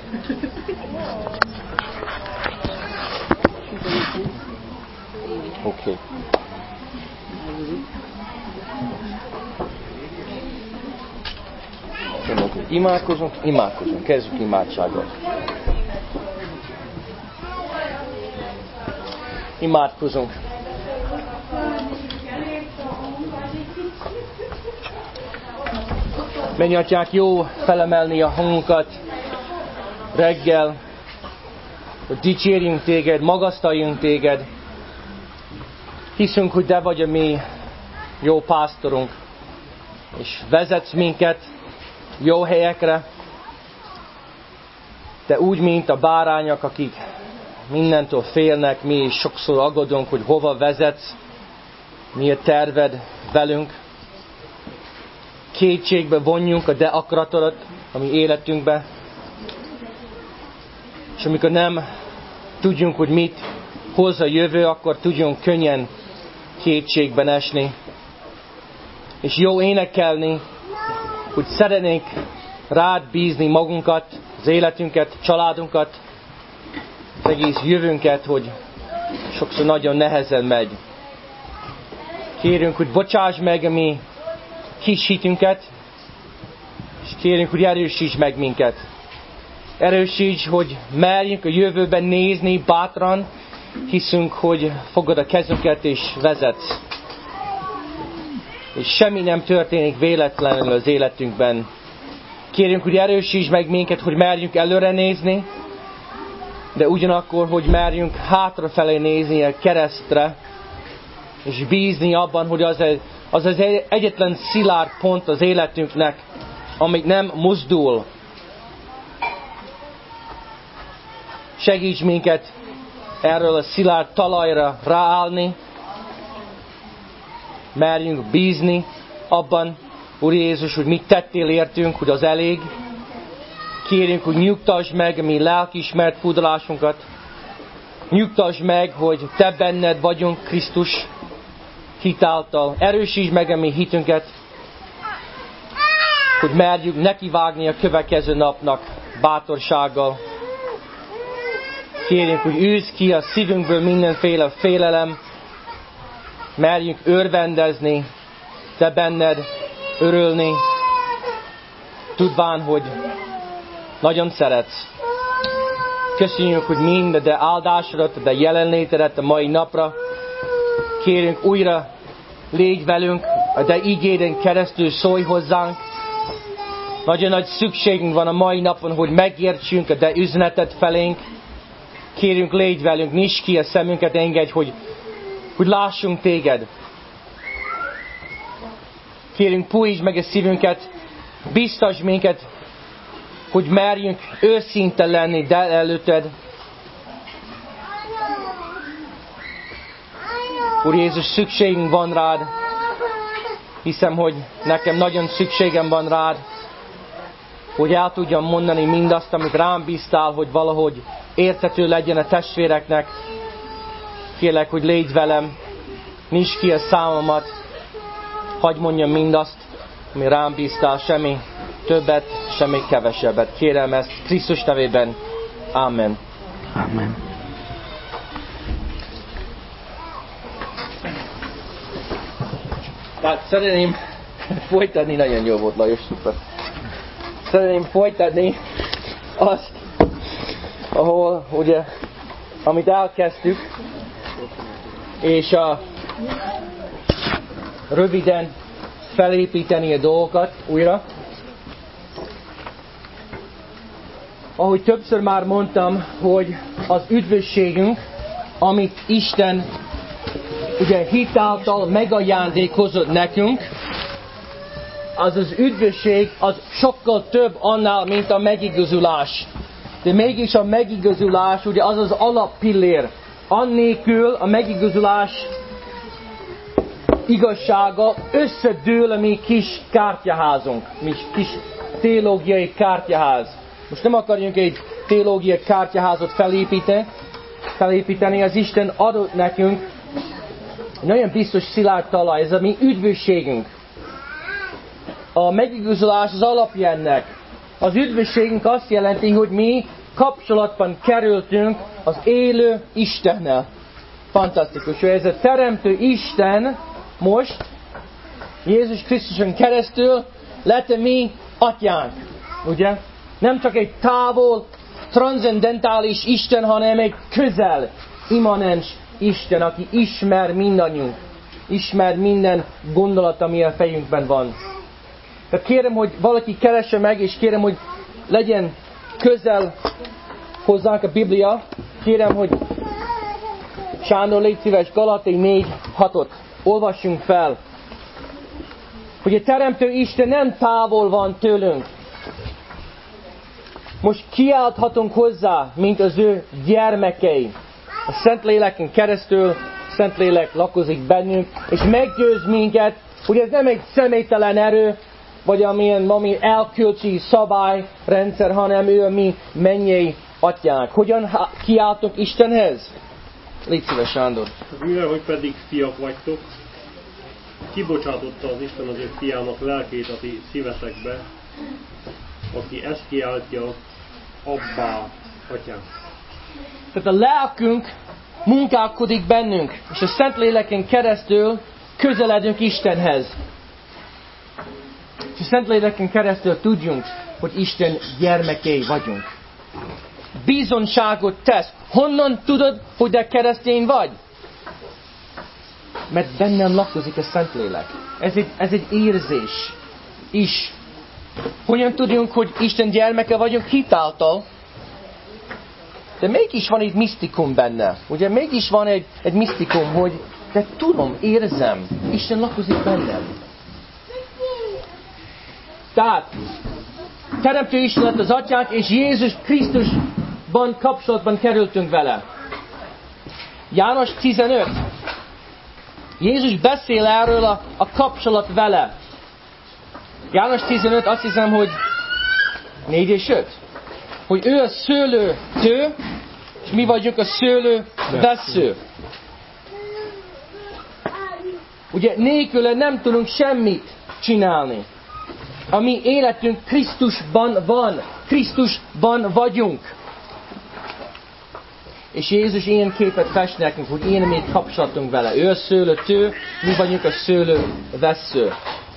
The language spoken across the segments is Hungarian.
Oké. Imádkozunk. Kezdjük imádsággal. Imádkozunk. Mennyatják, jó felemelni a hangunkat reggel, hogy dicsérjünk téged, magasztaljunk téged. Hiszünk, hogy te vagy a mi jó pásztorunk, és vezetsz minket jó helyekre. De úgy, mint a bárányok, akik mindentől félnek, mi is sokszor aggódunk, hogy hova vezetsz, mi a terved velünk. Kétségbe vonjunk a te akaratodat a mi életünkbe. És amikor nem tudjunk, hogy mit hoz a jövő, akkor tudjunk könnyen kétségben esni. És jó énekelni, hogy szeretnénk rád bízni magunkat, az életünket, családunkat, az egész jövőnket, hogy sokszor nagyon nehezen megy. Kérünk, hogy bocsáss meg a mi kis hitünket, és kérünk, hogy erősíts meg minket. Erősíts, hogy merjünk a jövőben nézni bátran, hiszünk, hogy fogod a kezünket és vezetsz. És semmi nem történik véletlenül az életünkben. Kérünk, hogy erősíts meg minket, hogy merjünk előre nézni, de ugyanakkor, hogy merjünk hátrafelé nézni a keresztre, és bízni abban, hogy az egyetlen szilárd pont az életünknek, amíg nem mozdul. Segíts minket erről a szilárd talajra ráállni, merjünk bízni abban, Úr Jézus, hogy mit tettél értünk, hogy az elég. Kérjünk, hogy nyugtasd meg a mi lelkiismert furdalásunkat. Nyugtasd meg, hogy te benned vagyunk, Krisztus hitáltal. Erősítsd meg a mi hitünket, hogy merjünk nekivágni a következő napnak bátorsággal. Kérjünk, hogy űzd ki a szívünkből mindenféle félelem, merjünk örvendezni, te benned örülni, tudván, hogy nagyon szeretsz. Köszönjük, hogy mind a te áldásodat, a te jelenlétedet a mai napra. Kérünk újra, légy velünk, a te igéden keresztül szólj hozzánk. Nagyon nagy szükségünk van a mai napon, hogy megértsünk a te üzeneted felénk. Kérünk, légy velünk, nyisd ki a szemünket, engedj, hogy lássunk téged. Kérünk, puhítsd meg a szívünket, biztasd minket, hogy merjünk őszinte lenni de előtted. Úr Jézus, szükségünk van rád. Hiszem, hogy nekem nagyon szükségem van rád, hogy el tudjam mondani mindazt, amit rám bíztál, hogy valahogy érthető legyen a testvéreknek. Kérlek, hogy légy velem, nyisd ki a számomat, hadd mondjam mindazt, ami rám bíztál, semmi többet, semmi kevesebbet. Kérem ezt Krisztus nevében. Amen. Amen. Tehát szeretném folytatni, nagyon jó volt, Lajos, szuper. Szeretném folytatni azt, ahol ugye, amit elkezdtük, és röviden felépíteni a dolgokat újra. Ahogy többször már mondtam, hogy az üdvösségünk, amit Isten ugye hitáltal megajándékozott nekünk, az üdvösség az sokkal több annál, mint a megigazulás. De mégis a megigazulás ugye az alappillér. Annélkül a megigazulás igazsága összedől a mi kis kártyaházunk, mi kis teológiai kártyaház. Most nem akarjunk egy teológiai kártyaházat felépíteni, az Isten adott nekünk egy nagyon biztos szilárd talaj, ez a mi üdvösségünk. A megigazulás az alapja ennek. Az üdvösségünk azt jelenti, hogy mi kapcsolatban kerültünk az élő Istennel. Fantasztikus, hogy ez a teremtő Isten most Jézus Krisztuson keresztül lett a mi atyánk. Ugye? Nem csak egy távol, transzendentális Isten, hanem egy közel, immanens Isten, aki ismer mindannyiunk. Ismer minden gondolat, ami a fejünkben van. Tehát kérem, hogy valaki keresse meg, és kérem, hogy legyen közel hozzánk a Biblia. Kérem, hogy Sándor, légy szíves, Galatai 4:6-ot olvassunk fel. Hogy a teremtő Isten nem távol van tőlünk. Most kiálthatunk hozzá, mint az ő gyermekei. A Szentléleken keresztül Szentlélek lakozik bennünk, és meggyőz minket, hogy ez nem egy személytelen erő, vagy amilyen elkölcsi szabályrendszer, hanem ő a mi mennyei atyánk. Hogyan kiáltunk Istenhez? Légy szíves, Sándor. Mivel, hogy pedig fiak vagytok, kibocsátotta az Isten az ő fiának lelkét a ti szívetekbe, aki ezt kiáltja, Abbá, atyám. Tehát a lelkünk munkálkodik bennünk, és a Szentléleken keresztül közeledünk Istenhez. És a Szentléleken keresztül tudjunk, hogy Isten gyermekei vagyunk. Bizonságot tesz. Honnan tudod, hogy te keresztény vagy? Mert bennem lakozik a Szentlélek. Ez egy érzés is. Hogyan tudjunk, hogy Isten gyermeke vagyunk? Hitáltal. De mégis van egy misztikum benne. Ugye mégis van egy misztikum, hogy de tudom, érzem, Isten lakozik bennem. Tehát, teremtő Isten lett az atyánk, és Jézus Krisztusban kapcsolatban kerültünk vele. János 15. Jézus beszél erről a kapcsolat vele. János 15, azt hiszem, hogy 4 és 5. Hogy ő a szőlőtő, és mi vagyunk a szőlővessző. Ugye nélküle nem tudunk semmit csinálni. A mi életünk Krisztusban van. Krisztusban vagyunk. És Jézus ilyen képet fest nekünk, hogy ilyen mi kapcsolatunk vele. Ő a szőlőtő, mi vagyunk a szőlővessző.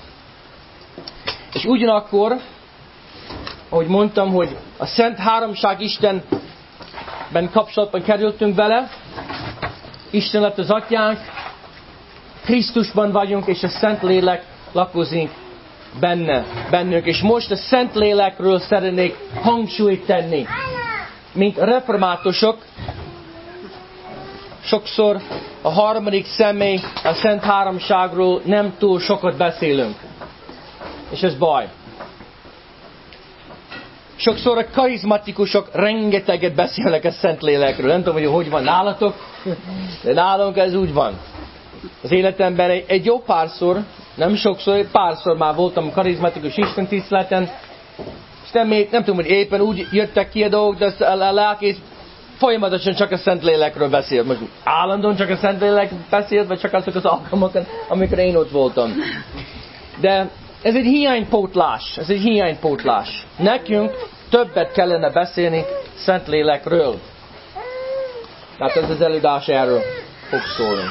És ugyanakkor, ahogy mondtam, hogy a Szent Háromság Istenben kapcsolatban kerültünk vele, Isten lett az atyánk, Krisztusban vagyunk, és a Szentlélek lakozik bennünk. És most a Szentlélekről szeretnék hangsúlyt tenni. Mint reformátusok, sokszor a harmadik személy, a Szent Háromságról nem túl sokat beszélünk. És ez baj. Sokszor a karizmatikusok rengeteget beszélnek a Szentlélekről. Nem tudom, hogy van nálatok, de nálunk ez úgy van. Az életemben egy jó párszor, nem sokszor, egy párszor már voltam karizmatikus istentiszteleten, és nem tudom, hogy éppen úgy jöttek ki a dolgok, de a lelkész folyamatosan csak a Szentlélekről beszélt. Most állandóan csak a Szentlélek beszélt, vagy csak azok az alkalmakat, amikor én ott voltam. De ez egy hiánypótlás. Nekünk többet kellene beszélni Szentlélekről. Tehát ez az előadás erről fog szólni.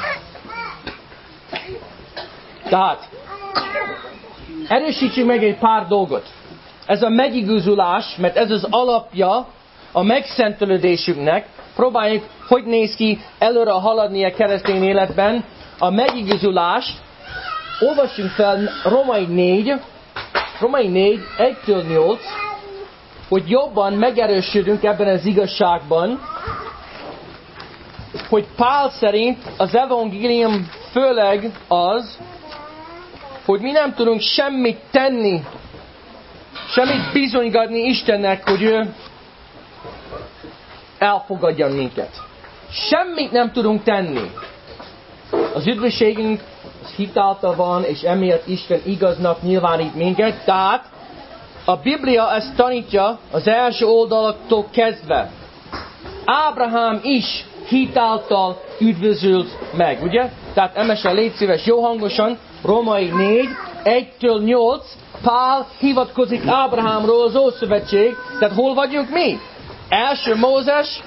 Tehát, erősítsük meg egy pár dolgot. Ez a megigazulás, mert ez az alapja a megszentelődésünknek. Próbáljuk, hogy néz ki előre haladni a keresztény életben. A megigazulást olvassunk fel Római 4, 1-8, hogy jobban megerősödünk ebben az igazságban, hogy Pál szerint az evangélium főleg az, hogy mi nem tudunk semmit tenni, semmit bizonygatni Istennek, hogy ő elfogadjon minket. Semmit nem tudunk tenni. Az üdvösségünk az hitáltal van, és emiatt Isten igaznak nyilvánít minket. Tehát a Biblia ezt tanítja az első oldalaktól kezdve. Ábrahám is hitáltal üdvözült meg, ugye? Tehát emesen légy szíves, jó hangosan, Római 4, 1-8, Pál hivatkozik Ábrahámról az Ószövetség, tehát hol vagyunk mi? első Mózes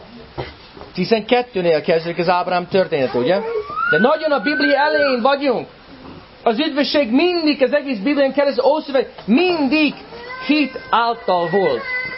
12-nél kezdődik az Ábrahám történet, ugye? De nagyon a Biblia elején vagyunk. Az üdvösség mindig, az egész Biblián keresztül Ószöveg mindig hit által volt.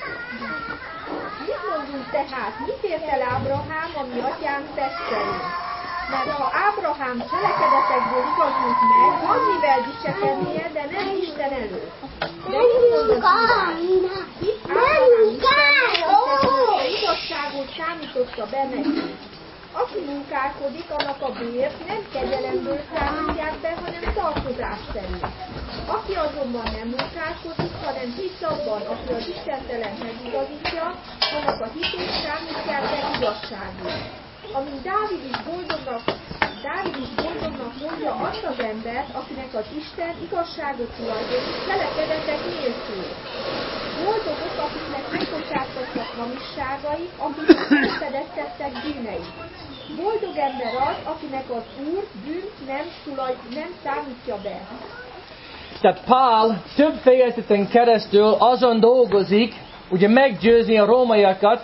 Mit mondunk tehát? Mit ért el Ábrahám, ami atyánk tesztelő? Mert ha Ábrahám cselekedetekből igazult meg, van mivel dicsekednie, de nem Isten előtt. De így mondod, hitt Ábrahám Istennek, és igazságot számította be neki. Aki munkálkodik, annak a bért nem kegyelemből számítják be, hanem tartozás szerint. Aki azonban nem munkálkodik, hanem hisz abban, aki az Istentelent megigazítja, annak a hitét számítják be igazságul. Amint Dávid is boldognak mondja azt az embert, akinek az Isten igazságot tulajdonít, cselekedetek nélkül. Boldogok, akiknek megbocsátottak hamisságai, akiknek megfedeztettek bűneit. Boldog ember az, akinek az Úr bűnt nem számítja be. Tehát Pál több fejezeten keresztül azon dolgozik, ugye meggyőzni a rómaiakat,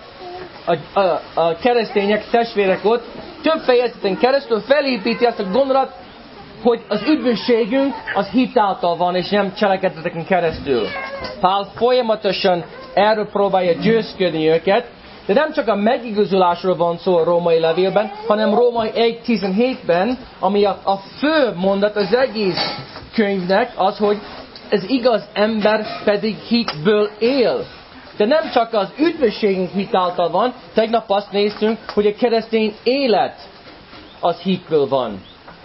a keresztények, testvérek ott, több fejezeten keresztül felépíti azt a gondolat, hogy az üdvösségünk az hit által van, és nem cselekedeteken keresztül. Pál folyamatosan erről próbálja győzködni őket, de nem csak a megigazulásról van szó a római levélben, hanem Római 1.17-ben, ami a fő mondat az egész könyvnek az, hogy az igaz ember pedig hitből él. De nem csak az üdvösségünk hit által van, tegnap azt néztünk, hogy a keresztény élet az hitből van.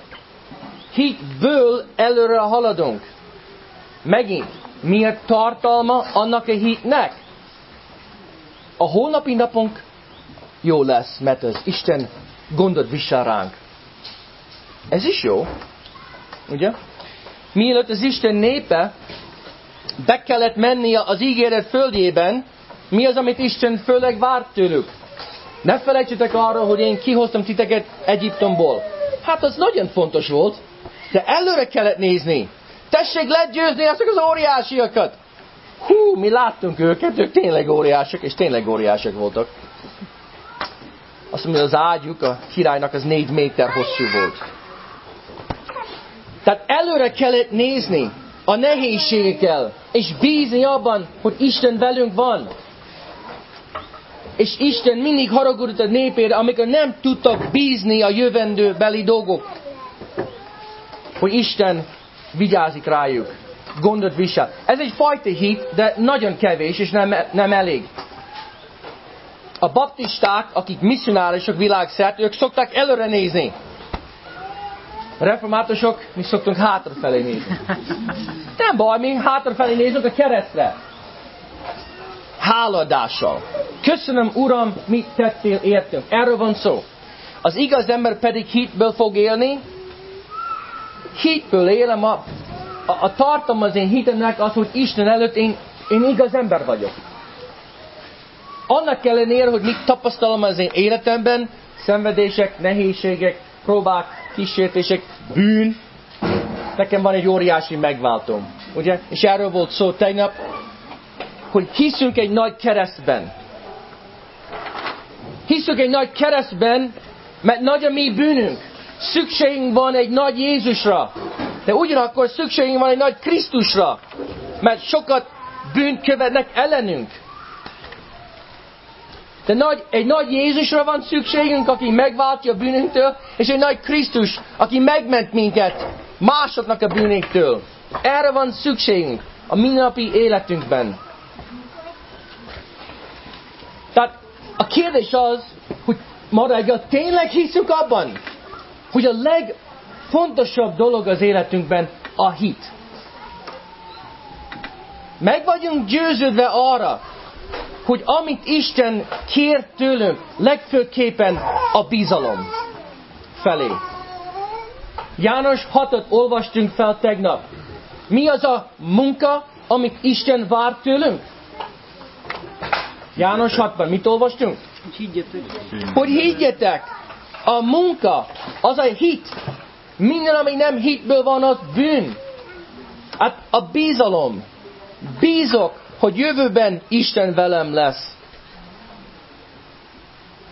Hitből előre haladunk. Megint, miért tartalma annak a hitnek? A holnapi napunk jó lesz, mert az Isten gondot visel ránk. Ez is jó, ugye? Mielőtt az Isten népe be kellett mennie az ígéret földjében, mi az, amit Isten főleg várt tőlük? Ne felejtsetek arra, hogy én kihoztam titeket Egyiptomból. Hát az nagyon fontos volt, de előre kellett nézni. Tessék legyőzni ezek az óriásiakat! Hú, mi láttunk őket, ők tényleg óriások, és tényleg óriások voltak. Azt mondja, az ágyuk, a királynak az 4 méter hosszú volt. Tehát előre kellett nézni a nehézségekkel, és bízni abban, hogy Isten velünk van. És Isten mindig haragudott a népére, amikor nem tudtak bízni a jövendőbeli dolgok. Hogy Isten vigyázik rájuk, gondot visel. Ez egy fajta hit, de nagyon kevés, és nem elég. A baptisták, akik misszionárisok világszerte, ők szokták előre nézni. A reformátusok, mi szoktunk hátrafelé nézni. Nem baj, mi hátrafelé nézünk a keresztre. Háladással. Köszönöm, Uram, mit tettél értünk. Erről van szó. Az igaz ember pedig hitből fog élni. Hitből élem, a tartalma az én hitemnek az, hogy Isten előtt én igaz ember vagyok. Annak ellenére, hogy mit tapasztalom az én életemben, szenvedések, nehézségek, próbák, kísértések, bűn, nekem van egy óriási megváltóm. Ugye? És erről volt szó tegnap, hogy hiszünk egy nagy keresztben. Hiszünk egy nagy keresztben, mert nagy a mi bűnünk. Szükségünk van egy nagy Jézusra. De ugyanakkor szükségünk van egy nagy Krisztusra. Mert sokat bűnt követnek ellenünk. De egy nagy Jézusra van szükségünk, aki megváltja a bűnünktől, és egy nagy Krisztus, aki megment minket másoknak a bűnéktől. Erre van szükségünk a mindennapi életünkben. Tehát a kérdés az, hogy ma reggel tényleg hiszünk abban, hogy a legfontosabb dolog az életünkben a hit. Meg vagyunk győződve arra, hogy amit Isten kér tőlünk, legfőképpen a bizalom felé. János 6-ot olvastunk fel tegnap. Mi az a munka, amit Isten vár tőlünk? János 6-ban mit olvastunk? Hogy higgyetek. A munka, az a hit. Minden, ami nem hitből van, az bűn. Hát a bizalom. Bízok, hogy jövőben Isten velem lesz.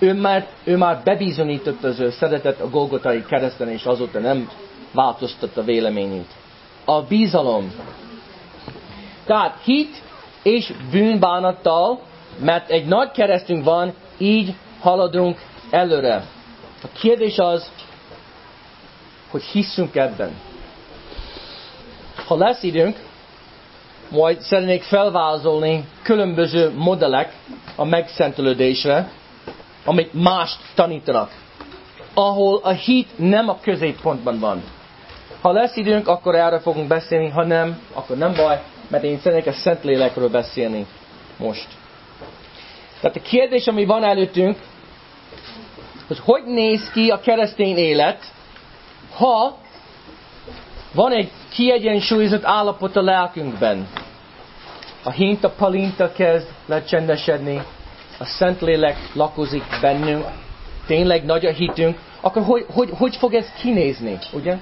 ő már bebizonyította az ő szeretet a Golgotai kereszten, és azóta nem változtatta véleményét. A bizalom. Tehát hit és bűnbánattal, mert egy nagy keresztünk van, így haladunk előre. A kérdés az, hogy hiszünk ebben. Ha lesz időnk, majd szeretnék felvázolni különböző modellek a megszentelődésre, amit mást tanítanak, ahol a hit nem a középpontban van. Ha lesz időnk, akkor erre fogunk beszélni, ha nem, akkor nem baj, mert én szeretnék a Szentlélekről beszélni most. Tehát a kérdés, ami van előttünk, hogy néz ki a keresztény élet, ha van egy kiegyensúlyozott állapot a lelkünkben. A hinta palinta kezd lecsendesedni, a Szentlélek lakozik bennünk, tényleg nagy a hitünk, akkor hogy fog ez kinézni, ugye?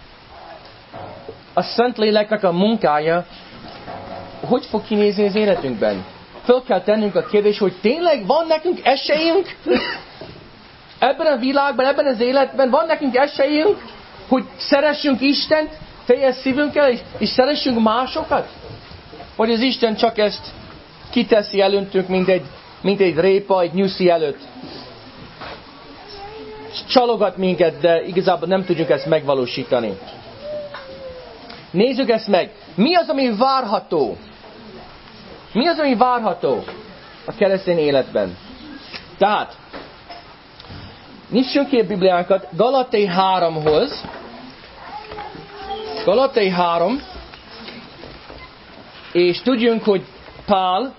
A Szentléleknek a munkája hogy fog kinézni az életünkben? Föl kell tennünk a kérdés, hogy tényleg van nekünk esélyünk? Ebben a világban, ebben az életben van nekünk esélyünk, hogy szeressünk Istent teljes szívünkkel, és szeressünk másokat? Vagy az Isten csak ezt kiteszi előttünk, mint egy répa, egy nyuszi előtt. És csalogat minket, de igazából nem tudjuk ezt megvalósítani. Nézzük ezt meg. Mi az, ami várható? Mi az, ami várható a keresztény életben? Tehát, nyissunk ki a Bibliánkat Galatei 3-hoz. Galatei 3, és tudjunk, hogy Pál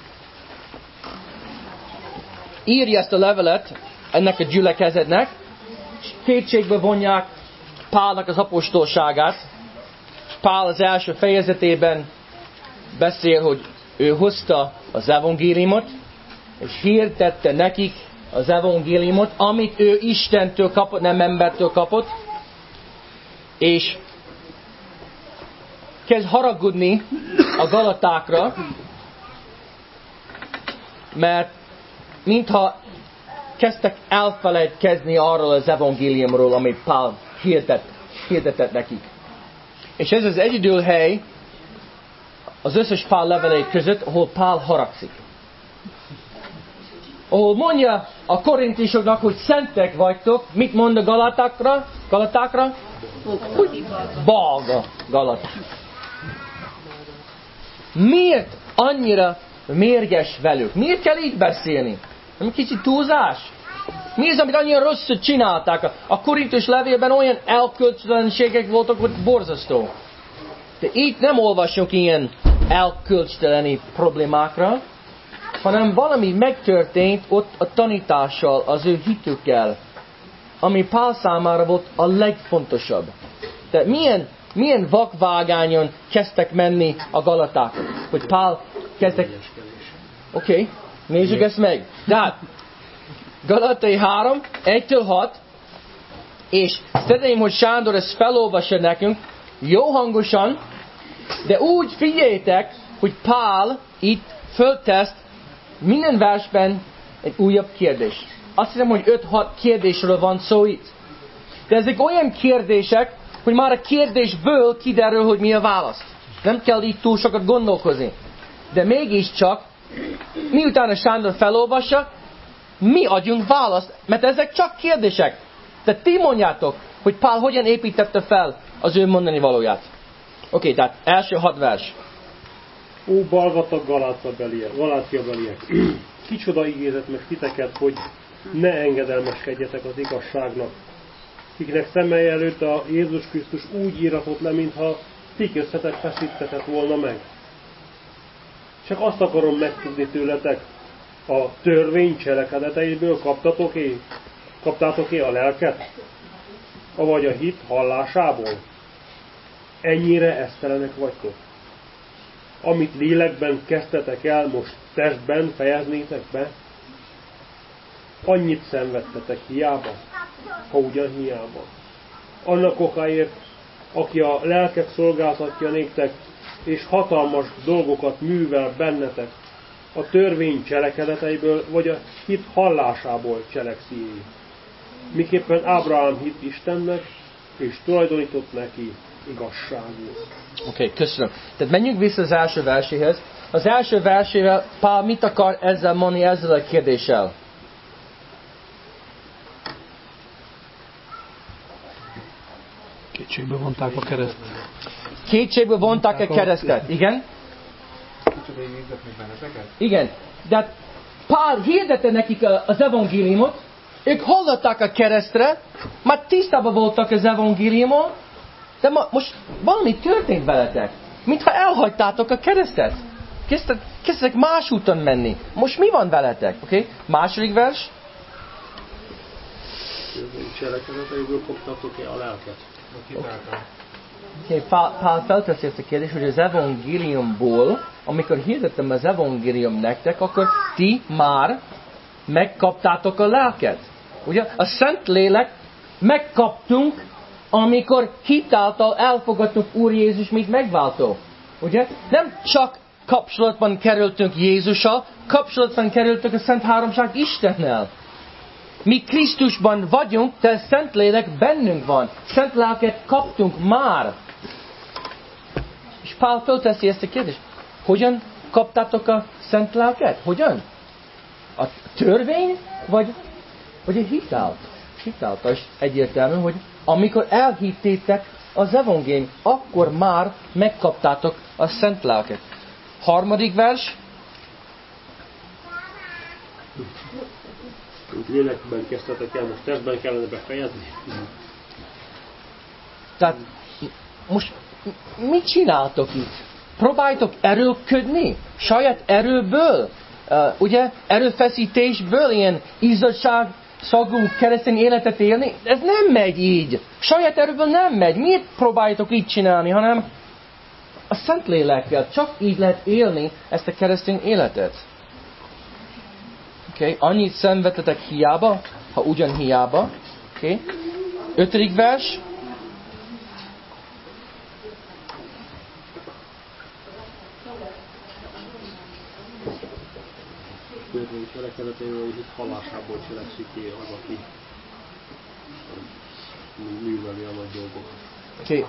írja ezt a levelet ennek a gyülekezetnek, és kétségbe vonják Pálnak az apostolságát. Pál az első fejezetében beszél, hogy ő hozta az evangéliumot, és hirdette nekik az evangéliumot, amit ő Istentől kapott, nem embertől kapott, és kezd haragudni a galatákra, mert mintha kezdtek elfelejtkezni arról az evangéliumról, amit Pál hirdetett nekik. És ez az egyedül hely az összes Pál levelei között, ahol Pál haragszik. Ahol mondja a korintusoknak, hogy szentek vagytok, mit mond a galatákra? Hogy balga galaták. Miért annyira mérges velük? Miért kell így beszélni? Nem kicsit túlzás? Mi az, amit annyira rosszul csinálták? A korintus levélben olyan elkölcstelenségek voltak, hogy borzasztó. De itt nem olvasunk ilyen elkölcteleni problémákra, hanem valami megtörtént ott a tanítással, az ő hitükkel, ami Pál számára volt a legfontosabb. De milyen vakvágányon kezdtek menni a galaták? Hogy Pál kezdtek... Oké, nézzük ezt meg. Tehát, Galatei 3, 1-6, és szeretném, hogy Sándor ezt felolvassa nekünk, jó hangosan, de úgy figyeljétek, hogy Pál itt föltesz minden versben egy újabb kérdés. Azt hiszem, hogy 5-6 kérdésről van szó itt. De ezek olyan kérdések, hogy már a kérdésből kiderül, hogy mi a válasz. Nem kell így túl sokat gondolkozni. De mégiscsak, miután a Sándor felolvassa, mi adjunk választ, mert ezek csak kérdések. De ti mondjátok, hogy Pál hogyan építette fel az ő mondani valóját. Oké, tehát első 6 vers. Ó, balgatag Galáciabeliek! Kicsoda igézet meg titeket, hogy ne engedelmeskedjetek az igazságnak, kiknek szemei előtt a Jézus Krisztus úgy íratott le, mintha ti köztetek feszítetett volna meg. Csak azt akarom megtudni tőletek, a törvény cselekedeteiből kaptátok-e a lelket? Avagy a hit hallásából? Ennyire esztelenek vagytok? Amit lélekben kezdtetek el, most testben fejeznétek be? Annyit szenvedtetek hiába, ha ugyan hiába. Annak okáért, aki a lelket szolgáltatja néktek, és hatalmas dolgokat művel bennetek, a törvény cselekedeteiből, vagy a hit hallásából cselekszi így. Miképpen Ábrahám hitt Istennek, és tulajdonított neki igazságul. Oké, köszönöm. Tehát menjünk vissza az első verséhez. Az első versével Pál mit akar ezzel mondani, ezzel a kérdéssel? Kétségbe vonták a keresztet. Kétségbe vonták a keresztet, igen? Igen, de Pál hirdette nekik az evangéliumot, ők hallották a keresztre, már tisztában voltak az evangéliumon, de most valami történt veletek. Mintha elhagytátok a keresztet. Kezdtek más úton menni. Most mi van veletek? Okay? Második vers. Cselekedeteiből koptatok-e a lelket? Okay. Pál felteszi ezt a kérdést, hogy az evangéliumból, amikor hirdettem az evangélium nektek, akkor ti már megkaptátok a lelket. Ugye? A Szentlélek megkaptunk, amikor hitáltal elfogadtuk Úr Jézus, mint megváltó. Ugye? Nem csak kapcsolatban kerültünk Jézussal, kapcsolatban kerültünk a Szent Háromság Istennel. Mi Krisztusban vagyunk, de a Szentlélek bennünk van. Szent lelket kaptunk már. És Pál fölteszi ezt a kérdést. Hogyan kaptátok a Szent lelket? Hogyan? A törvény, vagy a hitál? Hitáltal is egyértelmű, hogy amikor elhittétek az evangélium, akkor már megkaptátok a Szent lelket. Harmadik vers. Lélekben kezdtetek el, most testben kellene befejezni. Tehát most mit csináltok itt? Próbáltok erőlködni? Saját erőből? Ugye erőfeszítésből ilyen izzadság szagú keresztény életet élni? Ez nem megy így. Saját erőből nem megy. Miért próbáljátok így csinálni, hanem a Szentlélekkel csak így lehet élni ezt a keresztény életet. Okay. Annyit szenvedtetek hiába, ha ugyan hiába. Okay. 5. vers. Törvény cselekedeteivel, hogy itt hallásából cselekszik ki az, aki műveli a nagy dolgokat. Okay.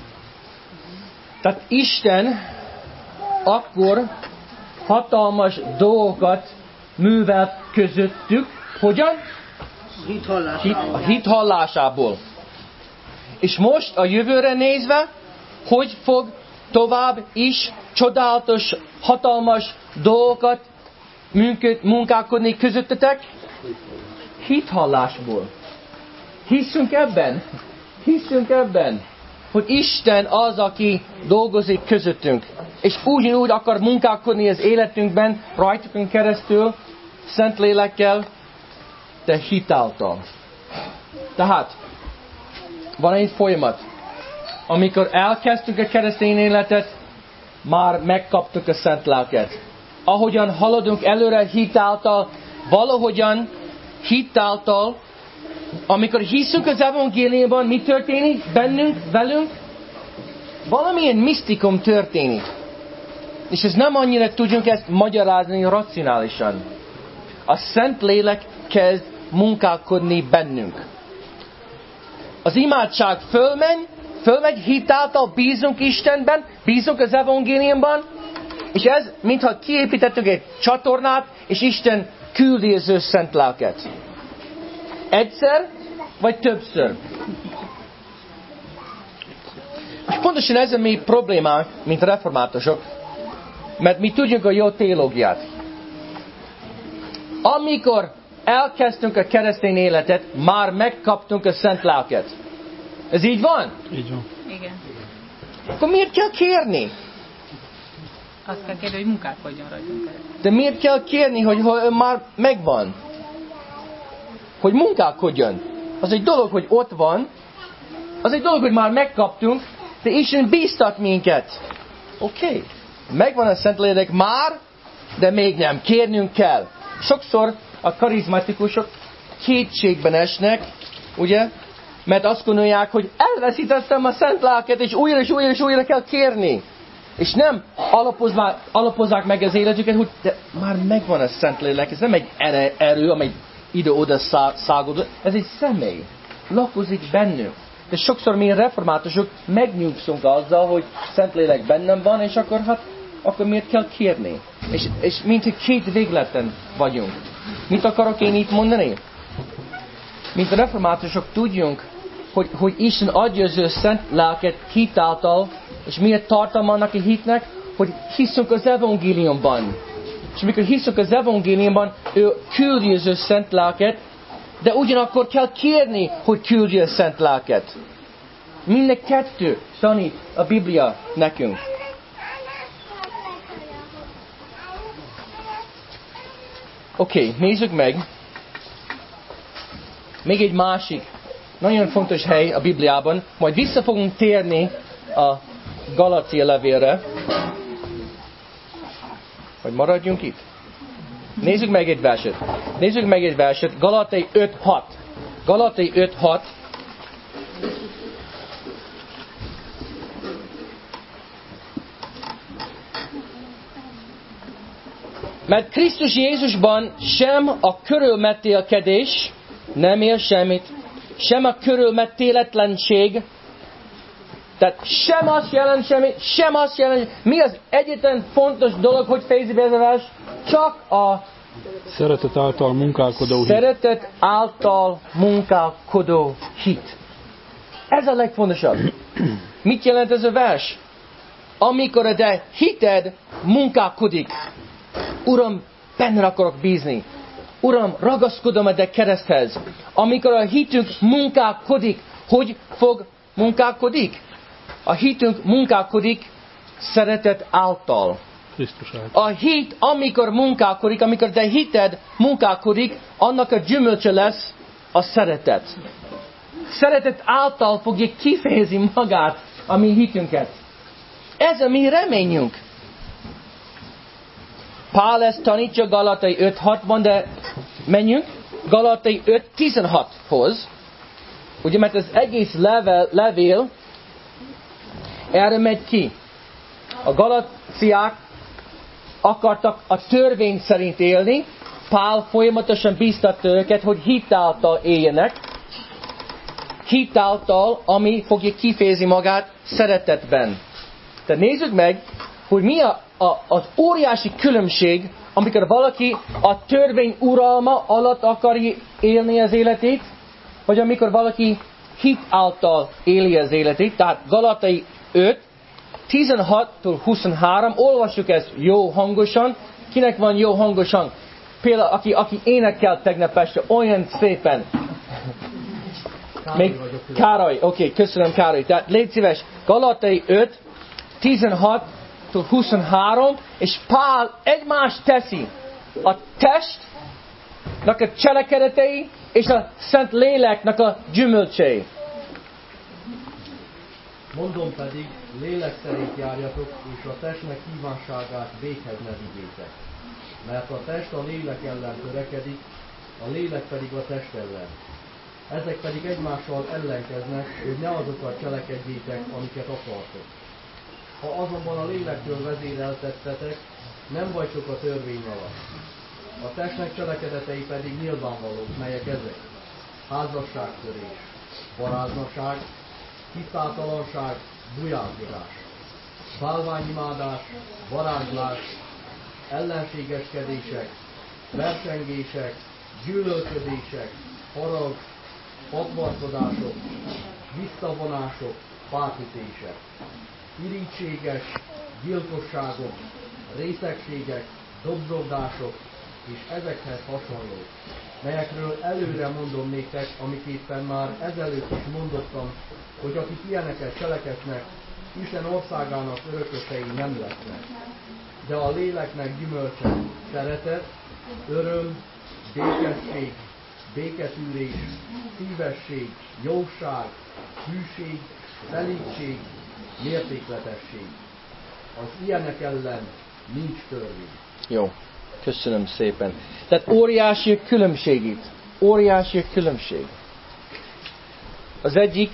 Tehát Isten akkor hatalmas dolgokat művelt közöttük. Hogyan? A hit hallásából. És most a jövőre nézve, hogy fog tovább is csodálatos, hatalmas dolgokat munkálkodni közöttetek? Hithallásból. Hiszünk ebben? Hiszünk ebben, hogy Isten az, aki dolgozik közöttünk. És ugyanúgy akar munkálkodni az életünkben, rajtukon keresztül, Szentlélekkel, de hitáltal. Tehát, van egy folyamat. Amikor elkezdtük a keresztény életet, már megkaptuk a Szent Lelket. Ahogyan haladunk előre hitáltal, valahogyan hitáltal, amikor hiszünk az evangéliumban, mi történik bennünk, velünk? Valamilyen misztikum történik. És ez nem annyira tudjunk ezt magyarázni racionálisan. A Szentlélek kezd munkálkodni bennünk. Az imádság fölmegy hitáltal, bízunk Istenben, bízunk az evangéliumban, és ez, mintha kiépítettünk egy csatornát, és Isten küldi az ő Szent Lelket. Egyszer, vagy többször. És pontosan ez a mi problémánk, mint reformátusok, mert mi tudjuk a jó teológiát. Amikor elkezdtünk a keresztény életet, már megkaptunk a Szent Lelket. Ez így van? Így van. Igen. Akkor miért kell kérni? Azt kell kérni, hogy munkálkodjon rajtunk. De miért kell kérni, hogy már megvan? Hogy munkálkodjon. Az egy dolog, hogy ott van. Az egy dolog, hogy már megkaptunk. De Isten bíztat minket. Oké. Megvan a Szentlélek már, de még nem. Kérnünk kell. Sokszor a karizmatikusok kétségben esnek, ugye? Mert azt gondolják, hogy elveszítettem a Szent Lelket, és újra kell kérni. És nem alapozzák meg az életüket, hogy de már megvan a Szentlélek, ez nem egy erő, amely ide-oda szágódott, ez egy személy. Lakozik bennünk. De sokszor mi reformátusok megnyugszunk azzal, hogy Szentlélek bennem van, és akkor miért kell kérni? És mint hogy két végleten vagyunk. Mit akarok én itt mondani? Mint a reformátusok tudjunk, hogy Isten adja az ő szent lelket hit által, és miért tartalma annak a hitnek, hogy hiszünk az evangéliumban. És amikor hiszünk az evangéliumban, ő küldi az ő szent lelket, de ugyanakkor kell kérni, hogy küldje a szent lelket. Mind a kettő tanít a Biblia nekünk. Oké, nézzük meg. Még egy másik, nagyon fontos hely a Bibliában. Majd vissza fogunk térni a Galatia levélre. Vagy maradjunk itt? Nézzük meg egy verset. Galatai 5.6. Galatai 5.6. Mert Krisztus Jézusban sem a körülmetélkedés nem ér semmit, sem a körülmetéletlenség, tehát sem azt jelent semmit, sem azt jelent. Mi az egyetlen fontos dolog, hogy fejezi be ez a vers? Csak a szeretet által munkálkodó hit. Szeretet által munkálkodó hit. Ez a legfontosabb. Mit jelent ez a vers? Amikor a te hited munkálkodik. Uram, benne akarok bízni. Uram, ragaszkodom a te kereszthez. Amikor a hitünk munkálkodik, hogy fog munkálkodik? A hitünk munkálkodik szeretet által. A hit, amikor munkálkodik, amikor te hited munkálkodik, annak a gyümölcse lesz a szeretet. Szeretet által fogja kifejezni magát a mi hitünket. Ez a mi reményünk. Pál ezt tanítja Galatai 5.6-ban, de menjünk Galatai 5.16-hoz. Ugye, mert az egész levél erre megy ki. A galaciák akartak a törvény szerint élni, Pál folyamatosan bíztatta őket, hogy hitáltal éljenek. Hitáltal, ami fogja kifejezni magát szeretetben. Tehát nézzük meg, hogy mi az óriási különbség, amikor valaki a törvény uralma alatt akarja élni az életét, vagy amikor valaki hit által éli az életét. Tehát Galatai 5, 16-23, olvassuk ezt jó hangosan. Kinek van jó hangosan? Például, aki énekel tegnap este olyan szépen. Még Károly, oké, köszönöm Károly. Tehát légy szíves, Galatai 5, 16-23, és Pál egymást teszi. A testnek a cselekedetei és a Szent Léleknek a gyümölcsei. Mondom pedig, lélek szerint járjatok, és a testnek kívánságát véghez ne vigyétek. Mert a test a lélek ellen törekedik, a lélek pedig a test ellen. Ezek pedig egymással ellenkeznek, hogy ne azokat cselekedjétek, amiket akartok. Ha azonban a lélektől vezéreltettetek, nem vagytok a törvény alatt. A testnek cselekedetei pedig nyilvánvalók, melyek ezek: házasságtörés, paráznaság, tisztátalanság, bujálkodás, bálványimádás, varázslás, ellenségeskedések, versengések, gyűlölködések, harag, patvarkodások, visszavonások, pártütések, irítséges, gyilkosságok, részegségek, dobzolások és ezekhez hasonlók, melyekről előre mondom néktek, amiképpen már ezelőtt is mondottam, hogy akik ilyeneket cselekednek, Isten országának örökösei nem lesznek. De a léleknek gyümölcse szeretet, öröm, békesség, béketűrés, szívesség, jóság, hűség, szelídség, mértékletesség. Az ilyenek ellen nincs törvény. Jó, köszönöm szépen. Tehát óriási a különbség itt. Óriási a különbség. Az egyik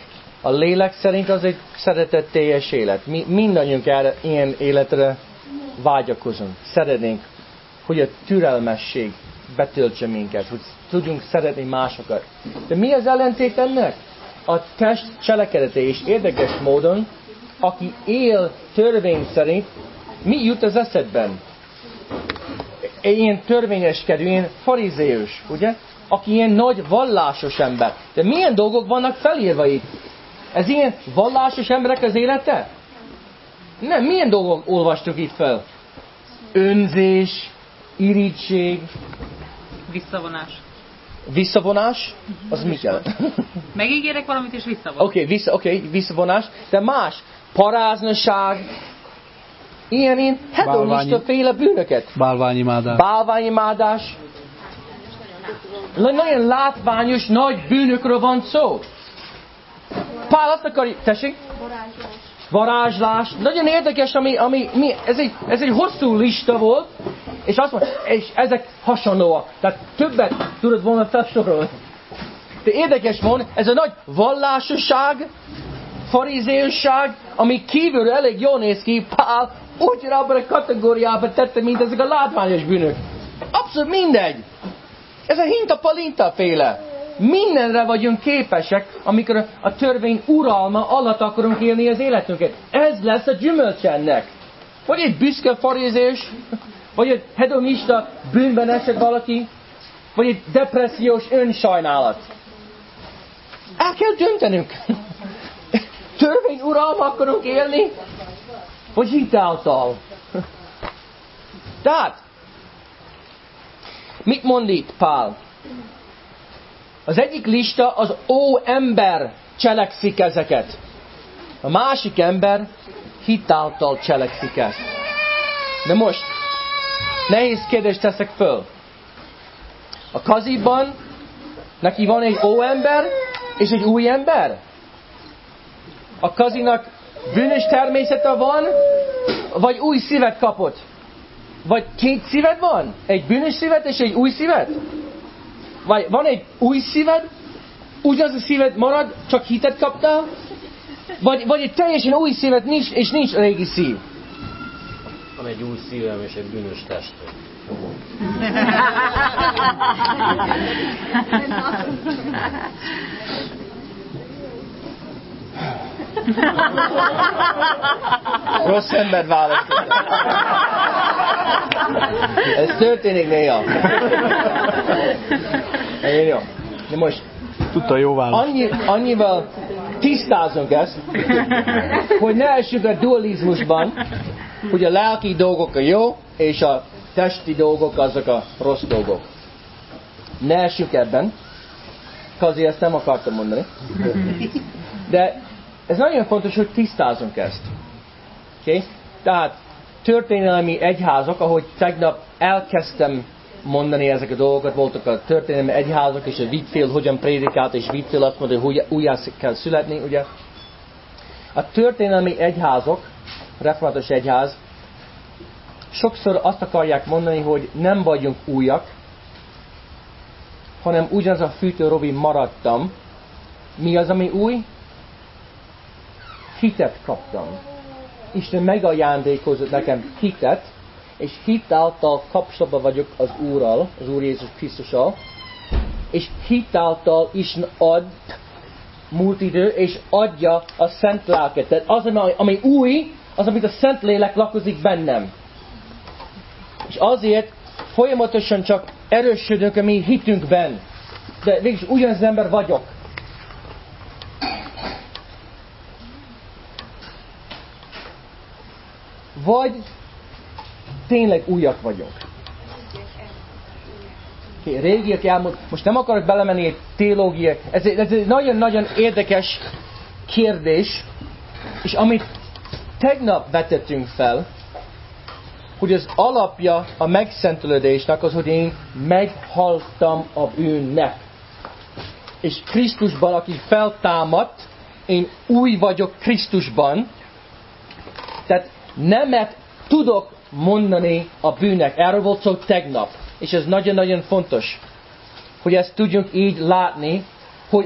A lélek szerint az egy szeretetteljes élet. Mi mindannyiunk ilyen életre vágyakozunk. Szeretnénk, hogy a türelmesség betöltse minket, hogy tudjunk szeretni másokat. De mi az ellentét ennek? A test cselekedete, és érdekes módon, aki él törvény szerint, mi jut az eszedben? Ilyen törvényeskedő, ilyen farizéus, ugye? Aki ilyen nagy vallásos ember. De milyen dolgok vannak felírva itt? Ez ilyen vallásos emberek az élete? Nem, milyen dolgok olvastuk itt fel? Önzés, irigység. Visszavonás. Visszavonás? Az mit jelent? Megígérek valamit és visszavonás. Oké, visszavonás. De más. Paráznaság. Ilyen hedonista féle bűnöket. Bálványimádás. Nagyon látványos, nagy bűnökről van szó. Pál azt akarja... Tessék? Varázslás. Nagyon érdekes, ez egy hosszú lista volt, és azt mondja, és ezek hasonlóak. Tehát többet tudod volna felsorolni. De érdekes mondani, ez a nagy vallásosság, farizéusság, ami kívülről elég jól néz ki, Pál ugyanabban a kategóriában tette, mint ezek a látványos bűnök. Abszolút mindegy. Ez a hinta-palinta féle. Mindenre vagyunk képesek, amikor a törvény uralma alatt akarunk élni az életünket. Ez lesz a gyümölcs ennek. Vagy egy büszke farizés, vagy egy hedonista bűnben esett valaki, vagy egy depressziós önsajnálat. El kell döntenünk. Törvény uralma akarunk élni, vagy hit által. Tehát, mit mond itt Pál? Az egyik lista az ember cselekszik ezeket. A másik ember hitáltal cselekszik ezt. De most, nehéz kérdést teszek föl. A kaziban neki van egy ember és egy új ember? A kazinak bűnös természete van, vagy új szívet kapott? Vagy két szíved van? Egy bűnös szívet és egy új szívet? Vagy van egy új szíved, ugyanaz a szíved marad, csak hitet kaptál? Vagy egy teljesen új szíved nincs, és nincs régi szív? Van egy új szívem és egy bűnös testem. Rossz ember választott. Ez történik néha. Jó. De most Tudta jó választ. annyival tisztázunk ezt, hogy ne essünk a dualizmusban, hogy a lelki dolgok a jó, és a testi dolgok azok a rossz dolgok. Ne essünk ebben. Kazi ezt nem akartam mondani. De ez nagyon fontos, hogy tisztázunk ezt. Okay? Tehát történelmi egyházak, ahogy tegnap elkezdtem mondani ezek a dolgokat, voltak a történelmi egyházak, és a Whitefield hogyan prédikált, és Whitefield azt mondta, hogy újjá kell születni, ugye? A történelmi egyházak, református egyház, sokszor azt akarják mondani, hogy nem vagyunk újak, hanem ugyanaz a fűtőrobi maradtam. Mi az, ami új? Hitet kaptam. Isten megajándékozott nekem hitet, és hitáltal kapcsolatban vagyok az Úrral, az Úr Jézus Krisztussal, és hitáltal Isten ad múlt idő, és adja a Szent Lelket. Tehát az, ami új, az, amit a Szent Lélek lakozik bennem. És azért folyamatosan csak erősödünk a mi hitünkben. De végülis ugyanaz ember vagyok. Vagy tényleg újak vagyunk. Régiek elmúlt. Most nem akarok belemenni egy teológia. Ez egy nagyon-nagyon érdekes kérdés, és amit tegnap vetettünk fel, hogy az alapja a megszentelődésnek az, hogy én meghaltam a bűnnek. És Krisztusban, aki feltámadt, én új vagyok Krisztusban, tehát nemet tudok mondani a bűnnek. Erről volt szó tegnap. És ez nagyon-nagyon fontos, hogy ezt tudjunk így látni, hogy az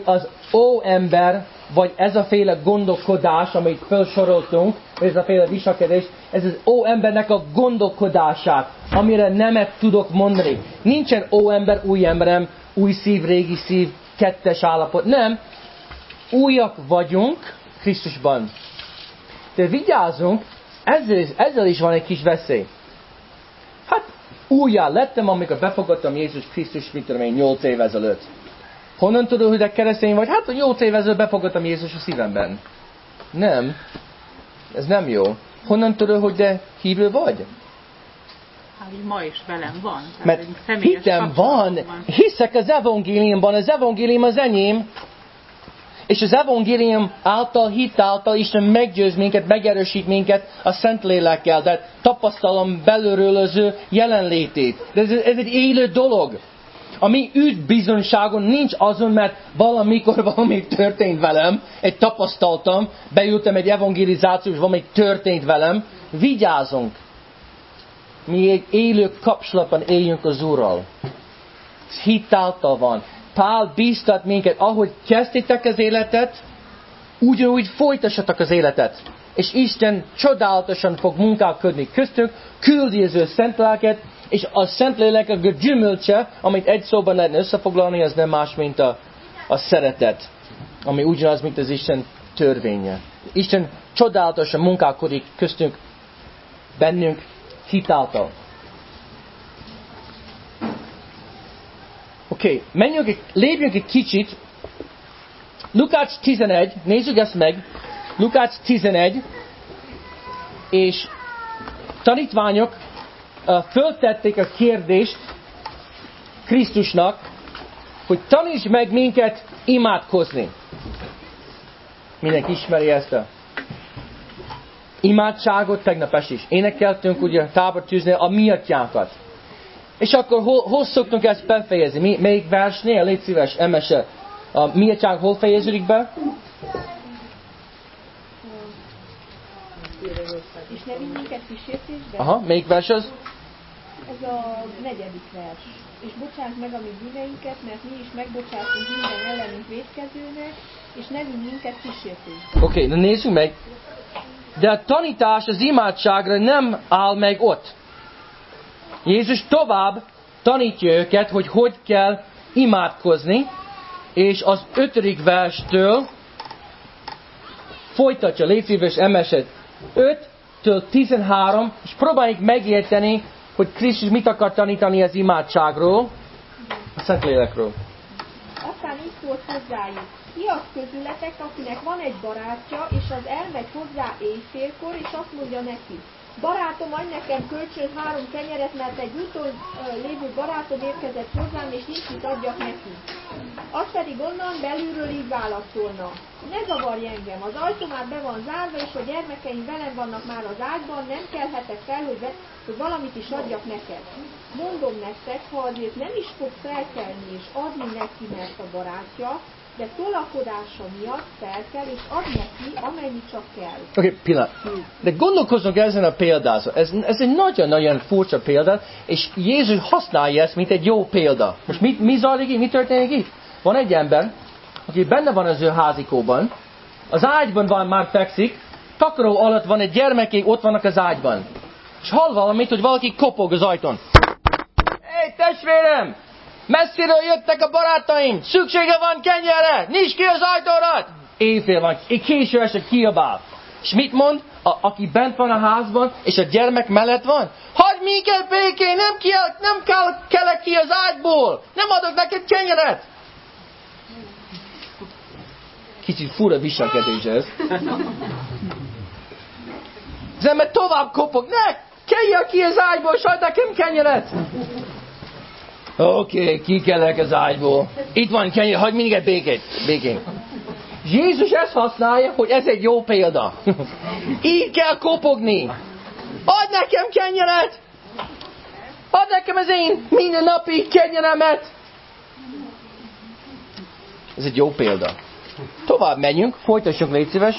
ó ember, vagy ez a féle gondolkodás, amit felsoroltunk, ez a féle viselkedés, ez az ó embernek a gondolkodását, amire nemet tudok mondani. Nincsen ó ember, új emberem, új szív, régi szív, kettes állapot. Nem. Újak vagyunk Krisztusban. De vigyázzunk, ezzel is van egy kis veszély. Hát, újjá lettem, amikor befogadtam Jézus Krisztus, mit tudom én, 8 év ezelőtt. Honnan tudod, hogy te keresztény vagy? Hát, 8 év ezelőtt befogadtam Jézus a szívemben. Nem. Ez nem jó. Honnan tudod, hogy te hívő vagy? Hát, ma is velem van. Mert hitem van. Hiszek az evangéliumban. Az evangélium az enyém. És az evangélium által, hit által Isten meggyőz minket, megerősít minket a Szentlélekkel. Tehát tapasztalom belülről az ő jelenlétét. De ez egy élő dolog. A mi üdvbizonyságon nincs azon, mert valamikor valami történt velem, egy tapasztaltam, beültem egy evangelizáció, és valami történt velem. Vigyázzunk! Mi egy élő kapcsolatban éljünk az Úrral. Ez hit által van. Pál bíztat minket, ahogy kezdtétek az életet, ugyanúgy folytassatok az életet. És Isten csodálatosan fog munkálkodni köztünk, küldi az ő szent lelket, és a szent lélek a gyümölcse, amit egy szóban lehetne összefoglalni, az nem más, mint a szeretet. Ami ugyanaz, mint az Isten törvénye. Isten csodálatosan munkálkodik köztünk, bennünk, hitáltal. Oké, lépjünk egy kicsit. Lukács 11, nézzük ezt meg. Lukács 11, és tanítványok föltették a kérdést Krisztusnak, hogy taníts meg minket imádkozni. Mindenki ismeri ezt a imádságot, tegnap est is énekeltünk, ugye tábortűznél a mi atyánkat. És akkor hol szoktunk ezt befejezni? Melyik versnél? Légy szíves, Emese. A mi atyánk hol fejeződik be? És ne vinj minket kísértésbe? Aha, melyik vers az? Ez a 4. vers. És bocsáss meg a mi bűneinket, mert mi is megbocsátunk minden ellenünk vétkezőnek, és ne vinj minket kísértésbe. Oké, de nézzük meg. De a tanítás az imádságra nem áll meg ott. Jézus tovább tanítja őket, hogy kell imádkozni, és az 5. verstől folytatja, légy szíves, Emese 5-től 13, és próbáljuk megérteni, hogy Krisztus mit akar tanítani az imádságról, a Szentlélekről. Aztán így szólt hozzájuk: ki az közületek, akinek van egy barátja, és az elmegy hozzá éjfélkor, és azt mondja neki: barátom, adj nekem kölcsön 3 kenyeret, mert egy úton lévő barátom érkezett hozzám, és nincs mit adjak neki. Az pedig onnan belülről így válaszolna: ne zavarj engem, az ajtó már be van zárva, és a gyermekeim velem vannak már az ágyban, nem kelhetek fel, hogy valamit is adjak neked. Mondom nektek, ha azért nem is fog felkelni és adni neki, mert a barátja, de tolakodása miatt felkel, és ad neki, amennyi csak kell. Oké, pillanat. De gondolkozzunk ezen a példázat. Ez egy nagyon-nagyon furcsa példa, és Jézus használja ezt, mint egy jó példa. Most mi zajlik itt? Mi történik itt? Van egy ember, aki benne van az ő házikóban, az ágyban van, már fekszik, takaró alatt van egy gyermekék, ott vannak az ágyban. És hall valamit, hogy valaki kopog az ajtón. Hey, testvérem! Messziről jöttek a barátaim! Szüksége van kenyerre! Nyisd ki az ajtórat! Éjfél van, késő este kiabál. És mit mond? Aki bent van a házban, és a gyermek mellett van? Hagyj minket békén! Nem kelek ki az ágyból! Nem adok neked kenyeret! Kicsit fura viselkedés ez. Az ember tovább kopog. Ne! Keljen ki az ágyból, és adj nekem kenyeret! Oké, kikelek az ágyból. Itt van kenyér, hagyj minket békén. Jézus ezt használja, hogy ez egy jó példa. Így kell kopogni. Add nekem kenyeret! Add nekem az én mindennapi kenyeremet! Ez egy jó példa. Tovább megyünk, folytassuk, légy szíves.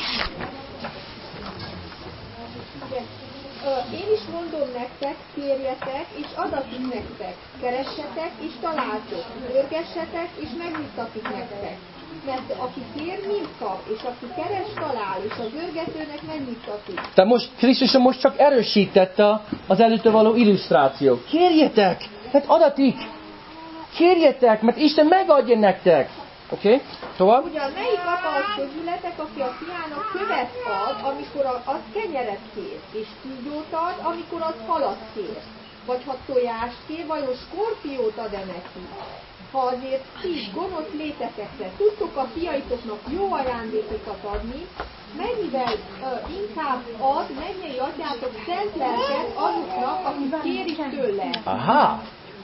Én is mondom nektek, kérjetek, és adatik nektek. Keressetek, és találtok. Görgessetek, és megnyitatik nektek. Mert aki kér, mind kap, és aki keres, talál, és a görgetőnek nem nyitatik. Tehát most Krisztus most csak erősítette az előtte való illusztráció. Kérjetek, mert adatik. Kérjetek, mert Isten megadja nektek. Oké? Tovább? Ugyan melyik apa az közületek, aki a fiának követ ad, amikor az kenyeret kér, és kígyót ad, amikor az halat kér? Vagy ha tojást kér, vajon skorpiót ad-e neki? Ha azért ti gonosz létetekre tudtok a fiaitoknak jó ajándékokat adni, mennyivel inkább ad mennyei atyátok szent lelket azoknak, akik kérik tőle. Aha!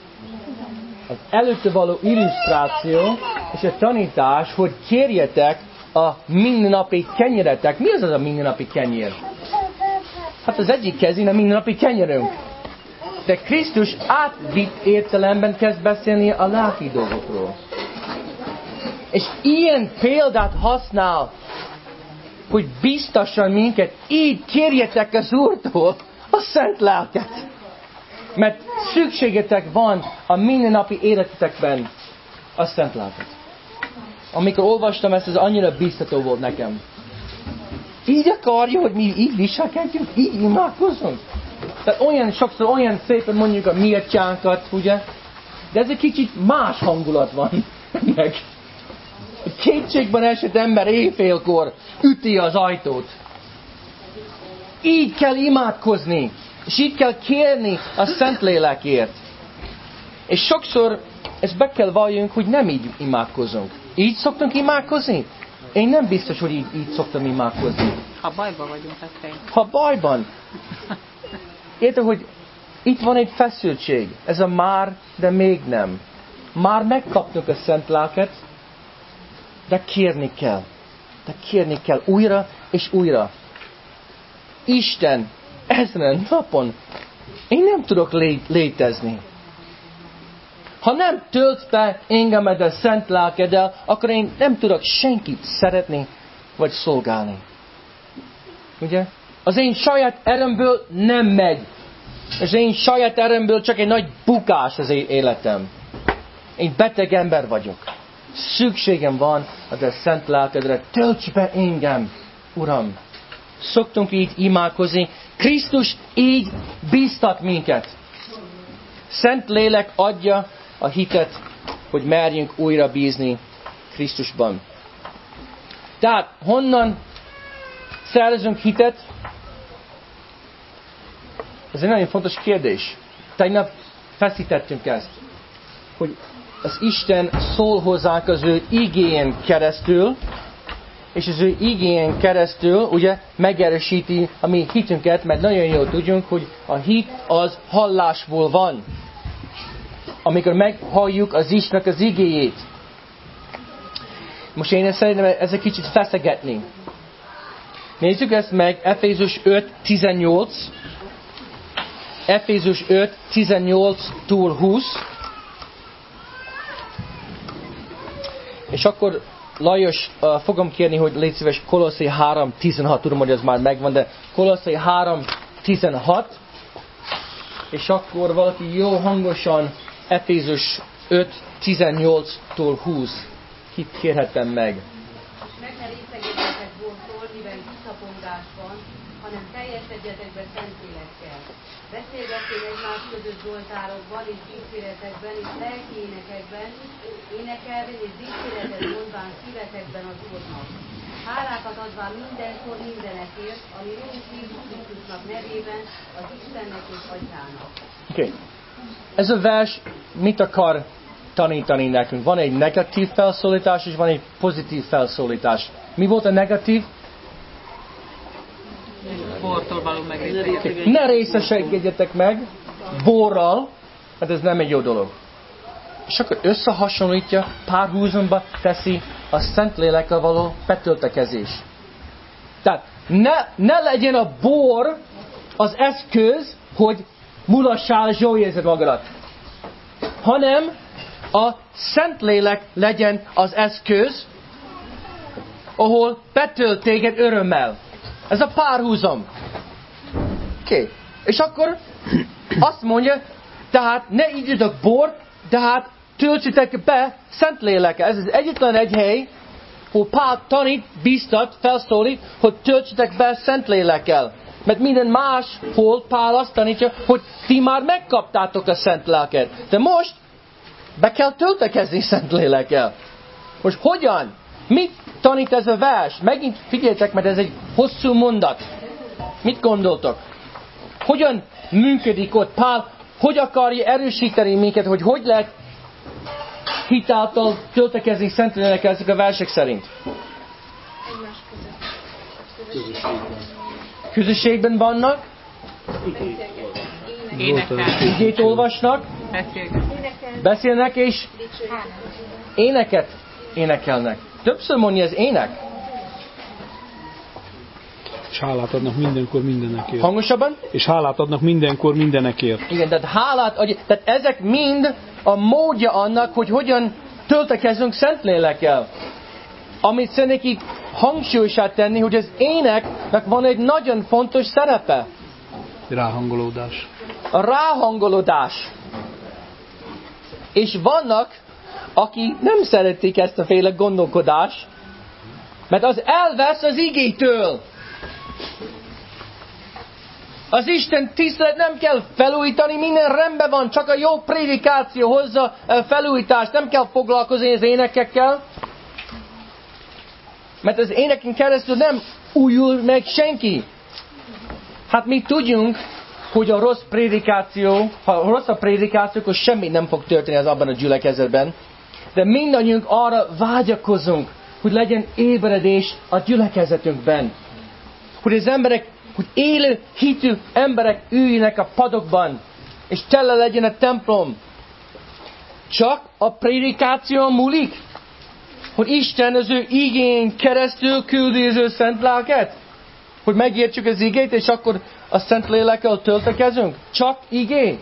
Az előtte való illusztráció és a tanítás, hogy kérjetek a mindennapi kenyeretek. Mi az a mindennapi kenyér? Hát az egyik kezén a mindennapi kenyerünk. De Krisztus átvitt értelemben kezd beszélni a lelki dolgokról. És ilyen példát használ, hogy biztasson minket, így kérjetek az Úrtól a szent lelket. Mert szükségetek van a mindennapi életetekben a szent lelket. Amikor olvastam ezt, ez annyira biztató volt nekem. Így akarja, hogy mi így viselkedjünk, így imádkozzunk. Tehát sokszor olyan szépen mondjuk a mi atyánkat, ugye? De ez egy kicsit más hangulat van meg. Kétségben esett ember éjfélkor üti az ajtót. Így kell imádkozni. És így kell kérni a Szentlélekért. És sokszor ezt be kell valljunk, hogy nem így imádkozunk. Így szoktunk imádkozni? Én nem biztos, hogy így szoktam imádkozni. Ha bajban vagyunk, hát ha bajban. Érted, hogy itt van egy feszültség. Ez a már, de még nem. Már megkaptuk a szent lelket, de kérni kell. De kérni kell újra és újra. Isten, ezen napon én nem tudok létezni. Ha nem tölt be engemet a szent lelkeddel, akkor én nem tudok senkit szeretni vagy szolgálni. Ugye? Az én saját erőmből nem megy. Az én saját erőmből csak egy nagy bukás az életem. Én beteg ember vagyok. Szükségem van a szent lelkedre. Tölts be engem, Uram. Szoktunk így imádkozni. Krisztus így bíztat minket. Szent Lélek adja a hitet, hogy merjünk újra bízni Krisztusban. Tehát honnan szerzünk hitet? Ez egy nagyon fontos kérdés. Tegnap feszítettünk ezt, hogy az Isten szól hozzánk az ő igéjén keresztül, és az ő igéjén keresztül ugye megerősíti a mi hitünket, mert nagyon jól tudjunk, hogy a hit az hallásból van. Amikor meghalljuk az Istennek az igéjét. Most én szeretném ezt kicsit feszegetni. Nézzük ezt meg, Efézus 5:18. Efézus 5:18-tól 20. És akkor Lajos, fogom kérni, hogy légy szíves Kolosszai 3:16, tudom, hogy ez már megvan, de Kolosszai 3:16, és akkor valaki jó hangosan Efézus 5:18-tól 20. Kit kérhetem meg? Meg ne részegedjetek bortól, mivel visszapongás van, hanem teljesedjetek be Szentlélekkel. Beszélgettél egymás között zsoltárokban és dicséretekben és lelki énekekben, énekelvén és dicséretet mondván szívetekben az Úrnak. Hálákat adván mindenkor mindenekért, ami Úrunk Jézus Krisztusnak nevében az Istennek és Atyának. Okay. Ez a vers mit akar tanítani nekünk? Van egy negatív felszólítás, és van egy pozitív felszólítás. Mi volt a negatív? Bortól való megrészegedés. Ne részesedjetek meg borral, hát ez nem egy jó dolog. És akkor összehasonlítja, párhuzamba teszi a Szentlélekkel való betöltekezés. Tehát ne legyen a bor az eszköz, hogy mulassál és jól érzed magadat. Hanem a Szentlélek legyen az eszköz, ahol betölt téged örömmel. Ez a párhuzam. Oké. És akkor azt mondja, tehát ne igyatok bort, de hát töltsétek be Szentlélekkel. Ez az egyetlen egy hely, hol Pál tanít, biztat, felszólít, hogy töltsetek be Szentlélekkel. Mert minden máshol Pál azt tanítja, hogy ti már megkaptátok a Szent Lelket. De most be kell töltekezni Szentlélekkel. Most hogyan? Mit tanít ez a vers? Megint figyeljetek, mert ez egy hosszú mondat. Mit gondoltok? Hogyan működik ott Pál? Hogy akarja erősíteni minket, hogy lehet hitáltal töltekezni Szentlélekkel ezek a versek szerint? Közösségben vannak? Igét olvasnak? Beszélnek és éneket énekelnek. Többször mondja az ének. És hálát adnak mindenkor mindenekért. Hangosabban? És hálát adnak mindenkor mindenekért. Igen, tehát hálát adja. Tehát ezek mind a módja annak, hogy hogyan töltekezünk Szentlélekkel. Amit szeretnék így hangsúlyosát tenni, hogy az éneknek van egy nagyon fontos szerepe. Ráhangolódás. A ráhangolódás. És vannak, akik nem szeretik ezt a féle gondolkodást, mert az elvesz az igétől. Az Isten tisztelet nem kell felújítani, minden rendben van, csak a jó prédikáció hozza felújítást, nem kell foglalkozni az énekekkel. Mert az éneken keresztül nem újul meg senki. Hát mi tudjunk, hogy a rossz prédikáció, ha rossz a prédikáció, akkor semmi nem fog történni az abban a gyülekezetben. De mindannyiunk arra vágyakozunk, hogy legyen ébredés a gyülekezetünkben. Hogy az emberek, hogy élő, hitű emberek üljenek a padokban, és tele legyen a templom. Csak a prédikáció múlik? Hogy Isten az ő igén keresztül küldi az ő Szent Lelket? Hogy megértsük az igét, és akkor a Szent Lélekkel töltekezünk? Csak igé?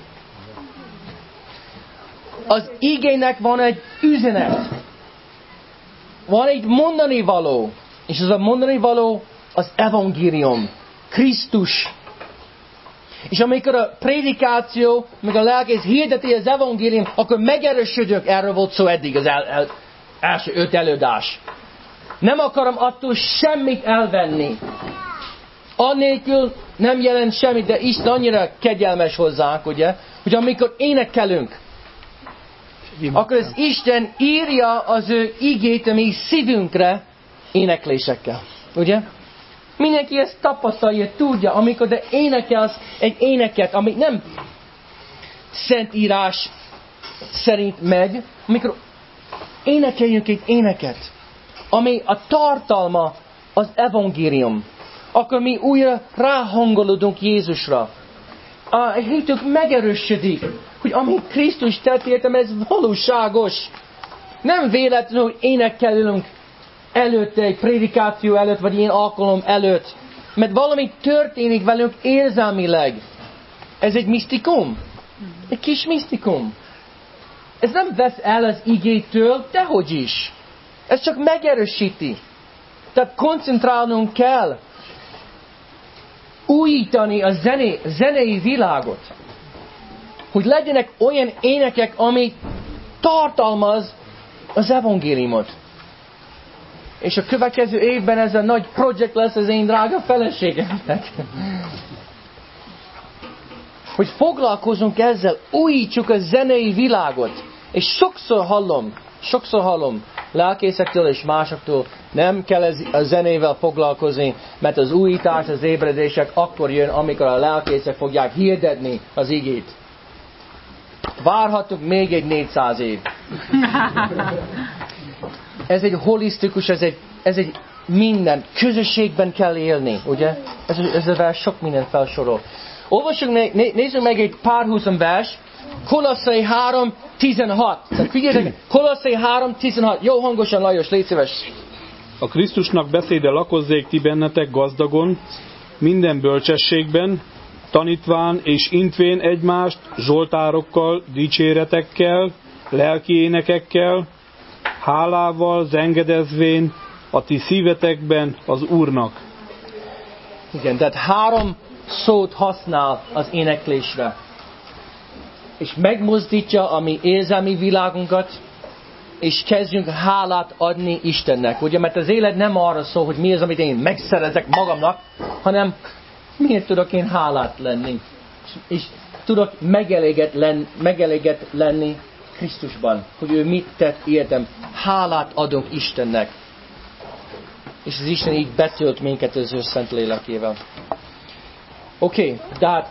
Az igének van egy üzenet. Van egy mondani való. És az a mondani való az evangélium. Krisztus. És amikor a prédikáció, meg a lelkész hirdeti az evangélium, akkor megerősödünk. Erről volt szó eddig az első 5 előadás. Nem akarom attól semmit elvenni. Annélkül nem jelent semmit, de Isten annyira kegyelmes hozzánk, ugye, hogy amikor énekelünk, akkor az Isten írja az ő igét a mi szívünkre éneklésekkel. Ugye? Mindenki ezt tapasztalja, tudja, amikor de énekelsz egy éneket, ami nem szentírás szerint megy, amikor énekeljünk egy éneket, ami a tartalma az evangélium, akkor mi újra ráhangolódunk Jézusra. A hitünk megerősödik, hogy amit Krisztus tett értem, ez valóságos. Nem véletlenül énekelünk előtte, egy prédikáció előtt, vagy ilyen alkalom előtt. Mert valami történik velünk érzelmileg. Ez egy misztikum. Egy kis misztikum. Ez nem vesz el az igétől, dehogy is. Ez csak megerősíti. Tehát koncentrálnunk kell. Újítani a zenei világot. Hogy legyenek olyan énekek, ami tartalmaz az evangéliumot. És a következő évben ez a nagy projekt lesz az én drága feleségemnek. Hogy foglalkozunk ezzel, újítsuk a zenei világot. És sokszor hallom lelkészektől és másoktól, nem kell a zenével foglalkozni, mert az újítás, az ébredések akkor jön, amikor a lelkészek fogják hirdetni az igét. Várhatunk még egy 400 év. Ez egy holisztikus, ez egy minden. Közösségben kell élni, ugye? Ez a vers sok minden felsorol. Olvassunk, nézzük meg egy párhuzam vers. Kolosszai 3:16. Tehát figyeljetek, Kolosszai 3:16. Jó hangosan, Lajos, légy szíves. A Krisztusnak beszéde lakozzék ti bennetek gazdagon, minden bölcsességben, tanítván és intvén egymást zsoltárokkal, dicséretekkel, lelki énekekkel, hálával, zengedezvén a ti szívetekben az Úrnak. Igen, tehát 3 szót használ az éneklésre. És megmozdítja a mi érzelmi világunkat, és kezdjünk hálát adni Istennek. Ugye, mert az élet nem arra szól, hogy mi az, amit én megszerezek magamnak, hanem miért tudok én hálát lenni. És tudok megelégett lenni Krisztusban, hogy ő mit tett értem. Hálát adunk Istennek. És az Isten így betölt minket az ő szent lélekével. Oké, de hát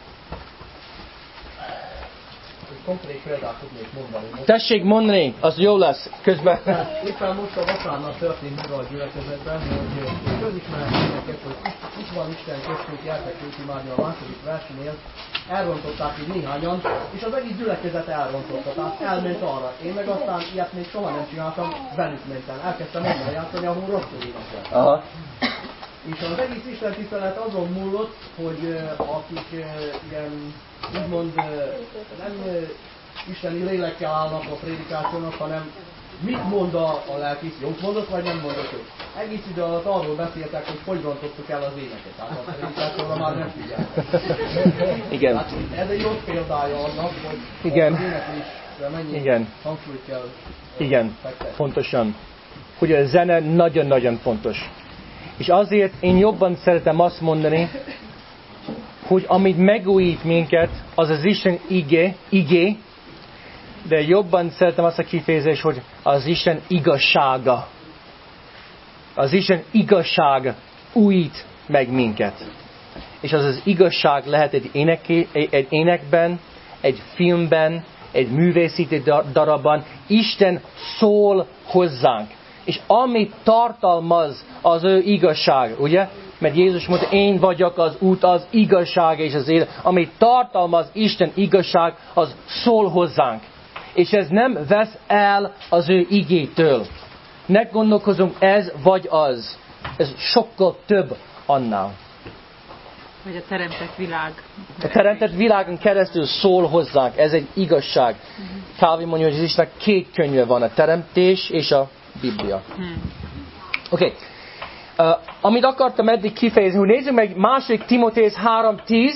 konkrét példát tudnék mondani. tessék mondani, az jó lesz közben. Éppen most a vasárnap történt meg a gyülekezetben, hogy közismeretéseket, hogy itt van Isten köztünk, jeltek őt imádni a második versenél, elrontották így néhányan, és az egész gyülekezet elrontotta, tehát elment arra. Én meg aztán ilyet még soha nem csináltam, velük mentem. Elkezdtem mondani játszani, ahol rosszul énekel. Aha. És az egész Isten tisztelet azon múlott, hogy akik ilyen, úgymond nem isteni lélekkel állnak a prédikációnak, hanem mit mond a lelkész, jót mondott, vagy nem mondott jót. Egész idő alatt arról beszéltek, hogy rontottuk el az éneket, tehát a prédikációra már nem figyeltek. Igen. Hát ez egy jó példája annak, hogy igen. Az éneklésre mennyi igen. hangsúlyt kell igen, pontosan. Hogy a zene nagyon-nagyon fontos. És azért én jobban szeretem azt mondani, hogy amit megújít minket, az az Isten igé, de jobban szeretem azt a kifejezést, hogy az Isten igazsága. Az Isten igazság újít meg minket. És az az igazság lehet egy énekben, egy filmben, egy művészeti darabban. Isten szól hozzánk. És amit tartalmaz az ő igazság, ugye? Mert Jézus mondta, én vagyok az út, az igazság és az élet. Amit tartalmaz Isten igazság, az szól hozzánk. És ez nem vesz el az ő igétől. Ne gondolkozunk ez vagy az. Ez sokkal több annál. Vagy a teremtett világ. A teremtett világon keresztül szól hozzánk. Ez egy igazság. Calvin mondja, hogy az Istennek 2 könyve van, a teremtés és a Biblia. Oké. Amit akartam eddig kifejezni, hogy nézzük meg 2. Timóteus 3:10.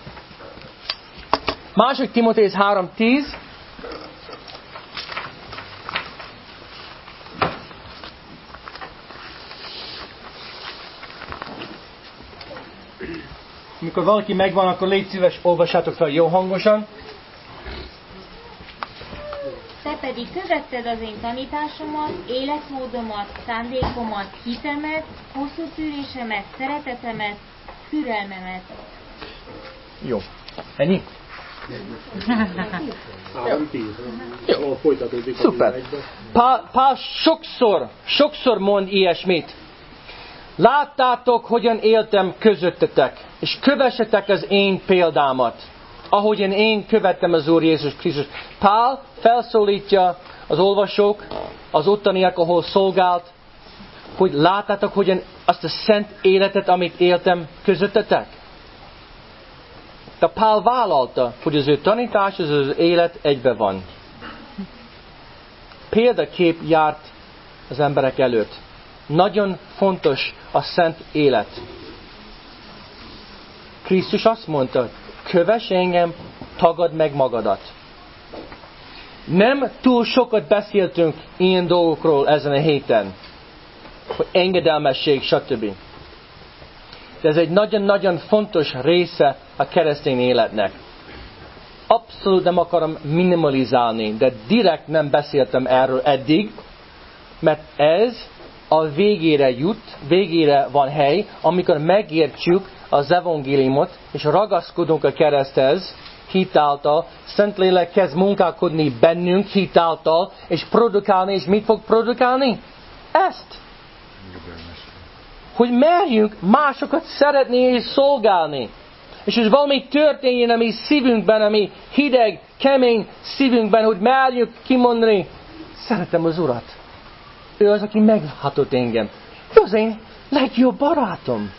2. Timóteus 3:10. Mikor valaki megvan, akkor légy szíves, olvassátok fel jó hangosan. Te pedig követted az én tanításomat, életmódomat, szándékomat, hitemet, hosszú tűrésemet, szeretetemet, türelmemet. Jó. Ennyi? Jó. Folytatódik. Szuper. Pál sokszor mond ilyesmit. Láttátok, hogyan éltem közöttetek, és kövessetek az én példámat, ahogyan én követtem az Úr Jézus Krisztus. Pál felszólítja az olvasók, az ottaniak, ahol szolgált, hogy láttátok, hogyan azt a szent életet, amit éltem közöttetek. De Pál vállalta, hogy az ő tanítás, az élet egybe van. Példakép járt az emberek előtt. Nagyon fontos a szent élet. Krisztus azt mondta, kövess engem, tagadd meg magadat. Nem túl sokat beszéltünk ilyen dolgokról ezen a héten, hogy engedelmesség, stb. De ez egy nagyon-nagyon fontos része a keresztény életnek. Abszolút nem akarom minimalizálni, de direkt nem beszéltem erről eddig, mert ez a végére van hely, amikor megértjük az evangéliumot, és ragaszkodunk a kereszthez, hitáltal, Szentlélek kezd munkálkodni bennünk hitáltal, és produkálni, és mit fog produkálni? Ezt! Hogy merjünk másokat szeretni és szolgálni. És hogy valami történjen a mi szívünkben, a mi hideg, kemény szívünkben, hogy merjük kimondani, szeretem az Urat. Ő az, aki meghatott engem. Ő az én legjobb barátom.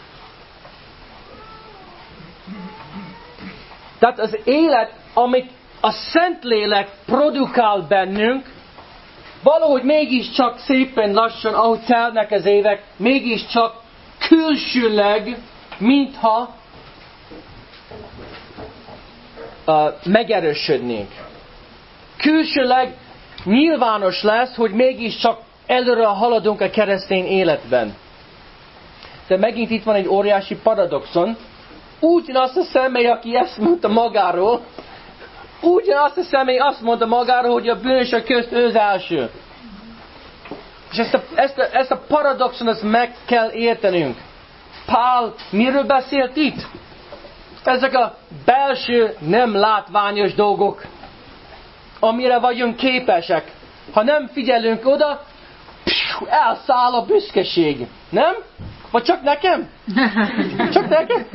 Tehát az élet, amit a Szentlélek produkál bennünk, valahogy mégiscsak szépen lassan, ahogy telnek az évek, mégiscsak külsőleg, mintha megerősödnénk. Külsőleg nyilvános lesz, hogy mégiscsak előre haladunk a keresztény életben. De megint itt van egy óriási paradoxon. Ugyanazt a személy, aki ezt mondta magáról, ugyanazt a személy azt mondta magáról, hogy a bűnösök közt ő az első. És ezt a paradoxon ezt meg kell értenünk. Pál miről beszélt itt? Ezek a belső, nem látványos dolgok, amire vagyunk képesek. Ha nem figyelünk oda, elszáll a büszkeség. Nem? Vagy csak nekem? Csak nekem?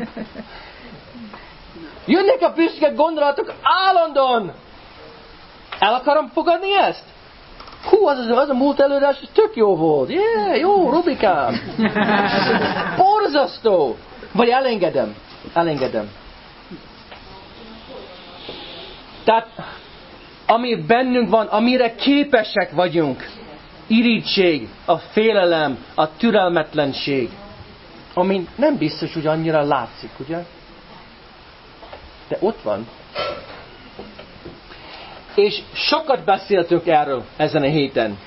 Jönnek a büszke gondolatok állandóan. El akarom fogadni ezt? Hú, az a múlt előadás tök jó volt. Jó, Rubikám. Borzasztó. Vagy elengedem. Tehát, ami bennünk van, amire képesek vagyunk, irigység, a félelem, a türelmetlenség, ami nem biztos, hogy annyira látszik, ugye? De ott van. És sokat beszéltünk erről ezen a héten.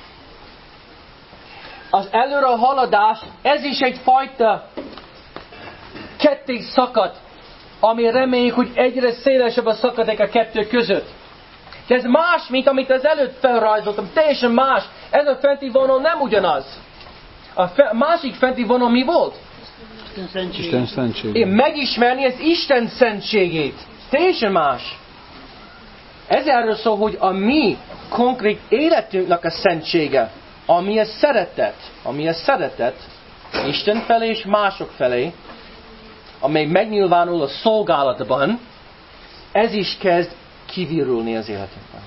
Az előre haladás, ez is egyfajta ketté szakad, ami reméljük, hogy egyre szélesebb a szakadék a kettő között. De ez más, mint amit az előtt felrajzoltam. Teljesen más. Ez a fenti vonal nem ugyanaz. A másik fenti vonal mi volt? Isten szentségét. Megismerni az Isten szentségét. Teljesen más. Ez erről szól, hogy a mi konkrét életünknek a szentsége, ami a szeretet, Isten felé és mások felé, amely megnyilvánul a szolgálatban, ez is kezd kivirulni az életünkben.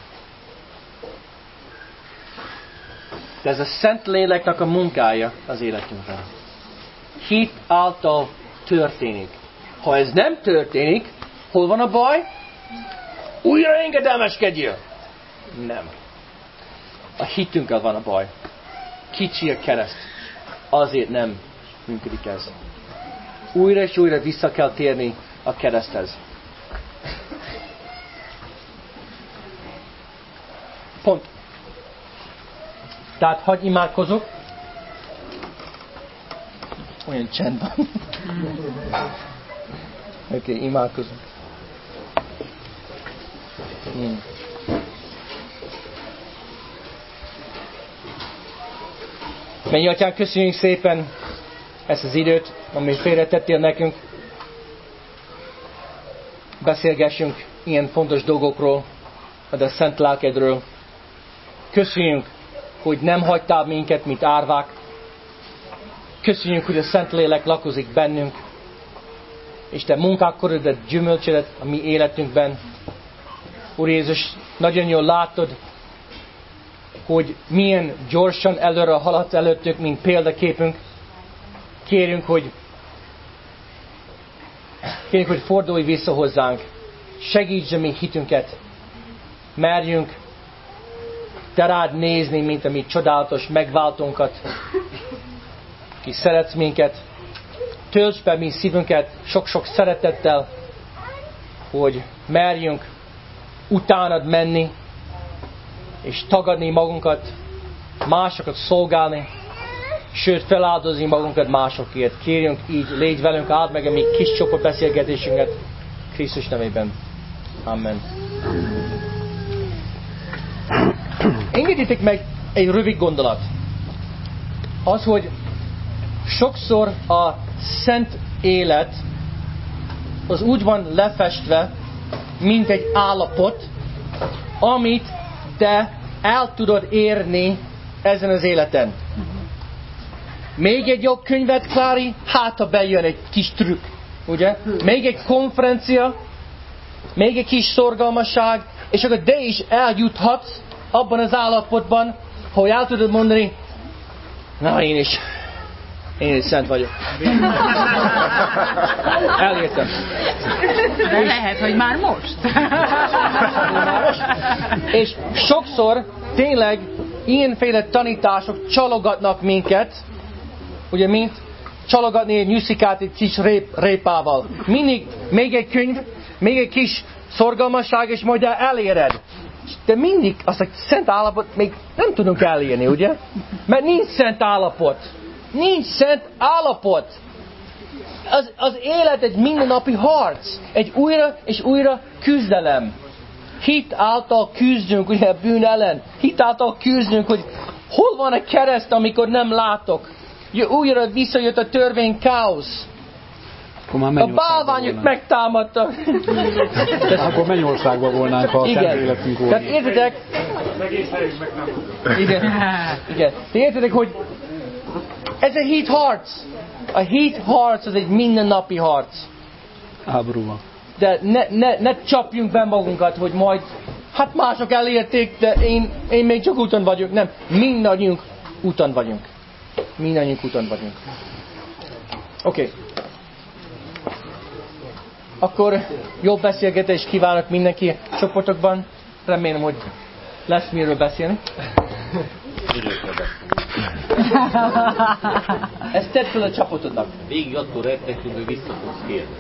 De ez a Szentléleknek a munkája az életünkben. Hit által történik. Ha ez nem történik, hol van a baj? Újra engedelmeskedjél! Nem. A hitünkkel van a baj. Kicsi a kereszt. Azért nem működik ez. Újra és újra vissza kell térni a kereszthez. Pont. Tehát hadd imádkozok. Olyan csend van. Oké, imádkozunk. Mennyi Atyánk, köszönjük szépen ezt az időt, amit félretettél nekünk. Beszélgessünk ilyen fontos dolgokról, de a szent lelkedről. Köszönjük, hogy nem hagytál minket, mint árvák. Köszönjük, hogy a Szentlélek lakozik bennünk, és te munkálkododat, gyümölcsedet a mi életünkben. Úr Jézus, nagyon jól látod, hogy milyen gyorsan előre haladsz előttük, mint példaképünk. Kérünk, hogy fordulj vissza hozzánk. Segíts a mi hitünket. Merjünk te rád nézni, mint a mi csodálatos megváltónkat, ki szeretsz minket. Töltsd be mi szívünket sok-sok szeretettel, hogy merjünk utánad menni, és tagadni magunkat, másokat szolgálni, sőt feláldozni magunkat másokért. Kérjünk így, légy velünk, áld meg a mi kis csoport beszélgetésünket Krisztus nevében. Amen. Engedjétek meg egy rövid gondolat. Az, hogy sokszor a szent élet az úgy van lefestve, mint egy állapot, amit te el tudod érni ezen az életen. Még egy jobb könyvet, Klári, hát ha bejön egy kis trükk, ugye? Még egy konferencia, még egy kis szorgalmasság, és akkor te is eljuthatsz abban az állapotban, hogy el tudod mondani, na én is szent vagyok. Elértem. De lehet, hogy már most. És sokszor tényleg ilyenféle tanítások csalogatnak minket, ugye mint csalogatni egy nyuszikát egy kis répával. Mindig még egy könyv, még egy kis szorgalmasság, és majd eléred. de mindig azt a szent állapot még nem tudunk elérni, ugye? Mert nincs szent állapot. Nincs szent állapot. Az élet egy mindennapi harc. Egy újra és újra küzdelem. Hit által küzdünk, ugye, a bűn ellen. Hit által küzdünk, hogy hol van a kereszt, amikor nem látok. Újra visszajött a törvény káosz. A bálványok megtámadtak. Akkor Mennyországban volnánk, ha a szent életünk volna. Tehát értitek? Igen. Igen. De értitek, hogy ez a hit harc. A hit harc az egy mindennapi harc. Háborúban. De ne csapjunk be magunkat, hogy majd hát mások elérték, de én még csak úton vagyok. Nem, mindannyiunk úton vagyunk. Mindannyiunk úton vagyunk. Oké. Akkor jó beszélgetést kívánok mindenki csoportokban. Remélem, hogy lesz miről beszélni. Ezt tedd fel a csapatodnak. Végig attól rettegtünk, hogy vissza fogsz kérni.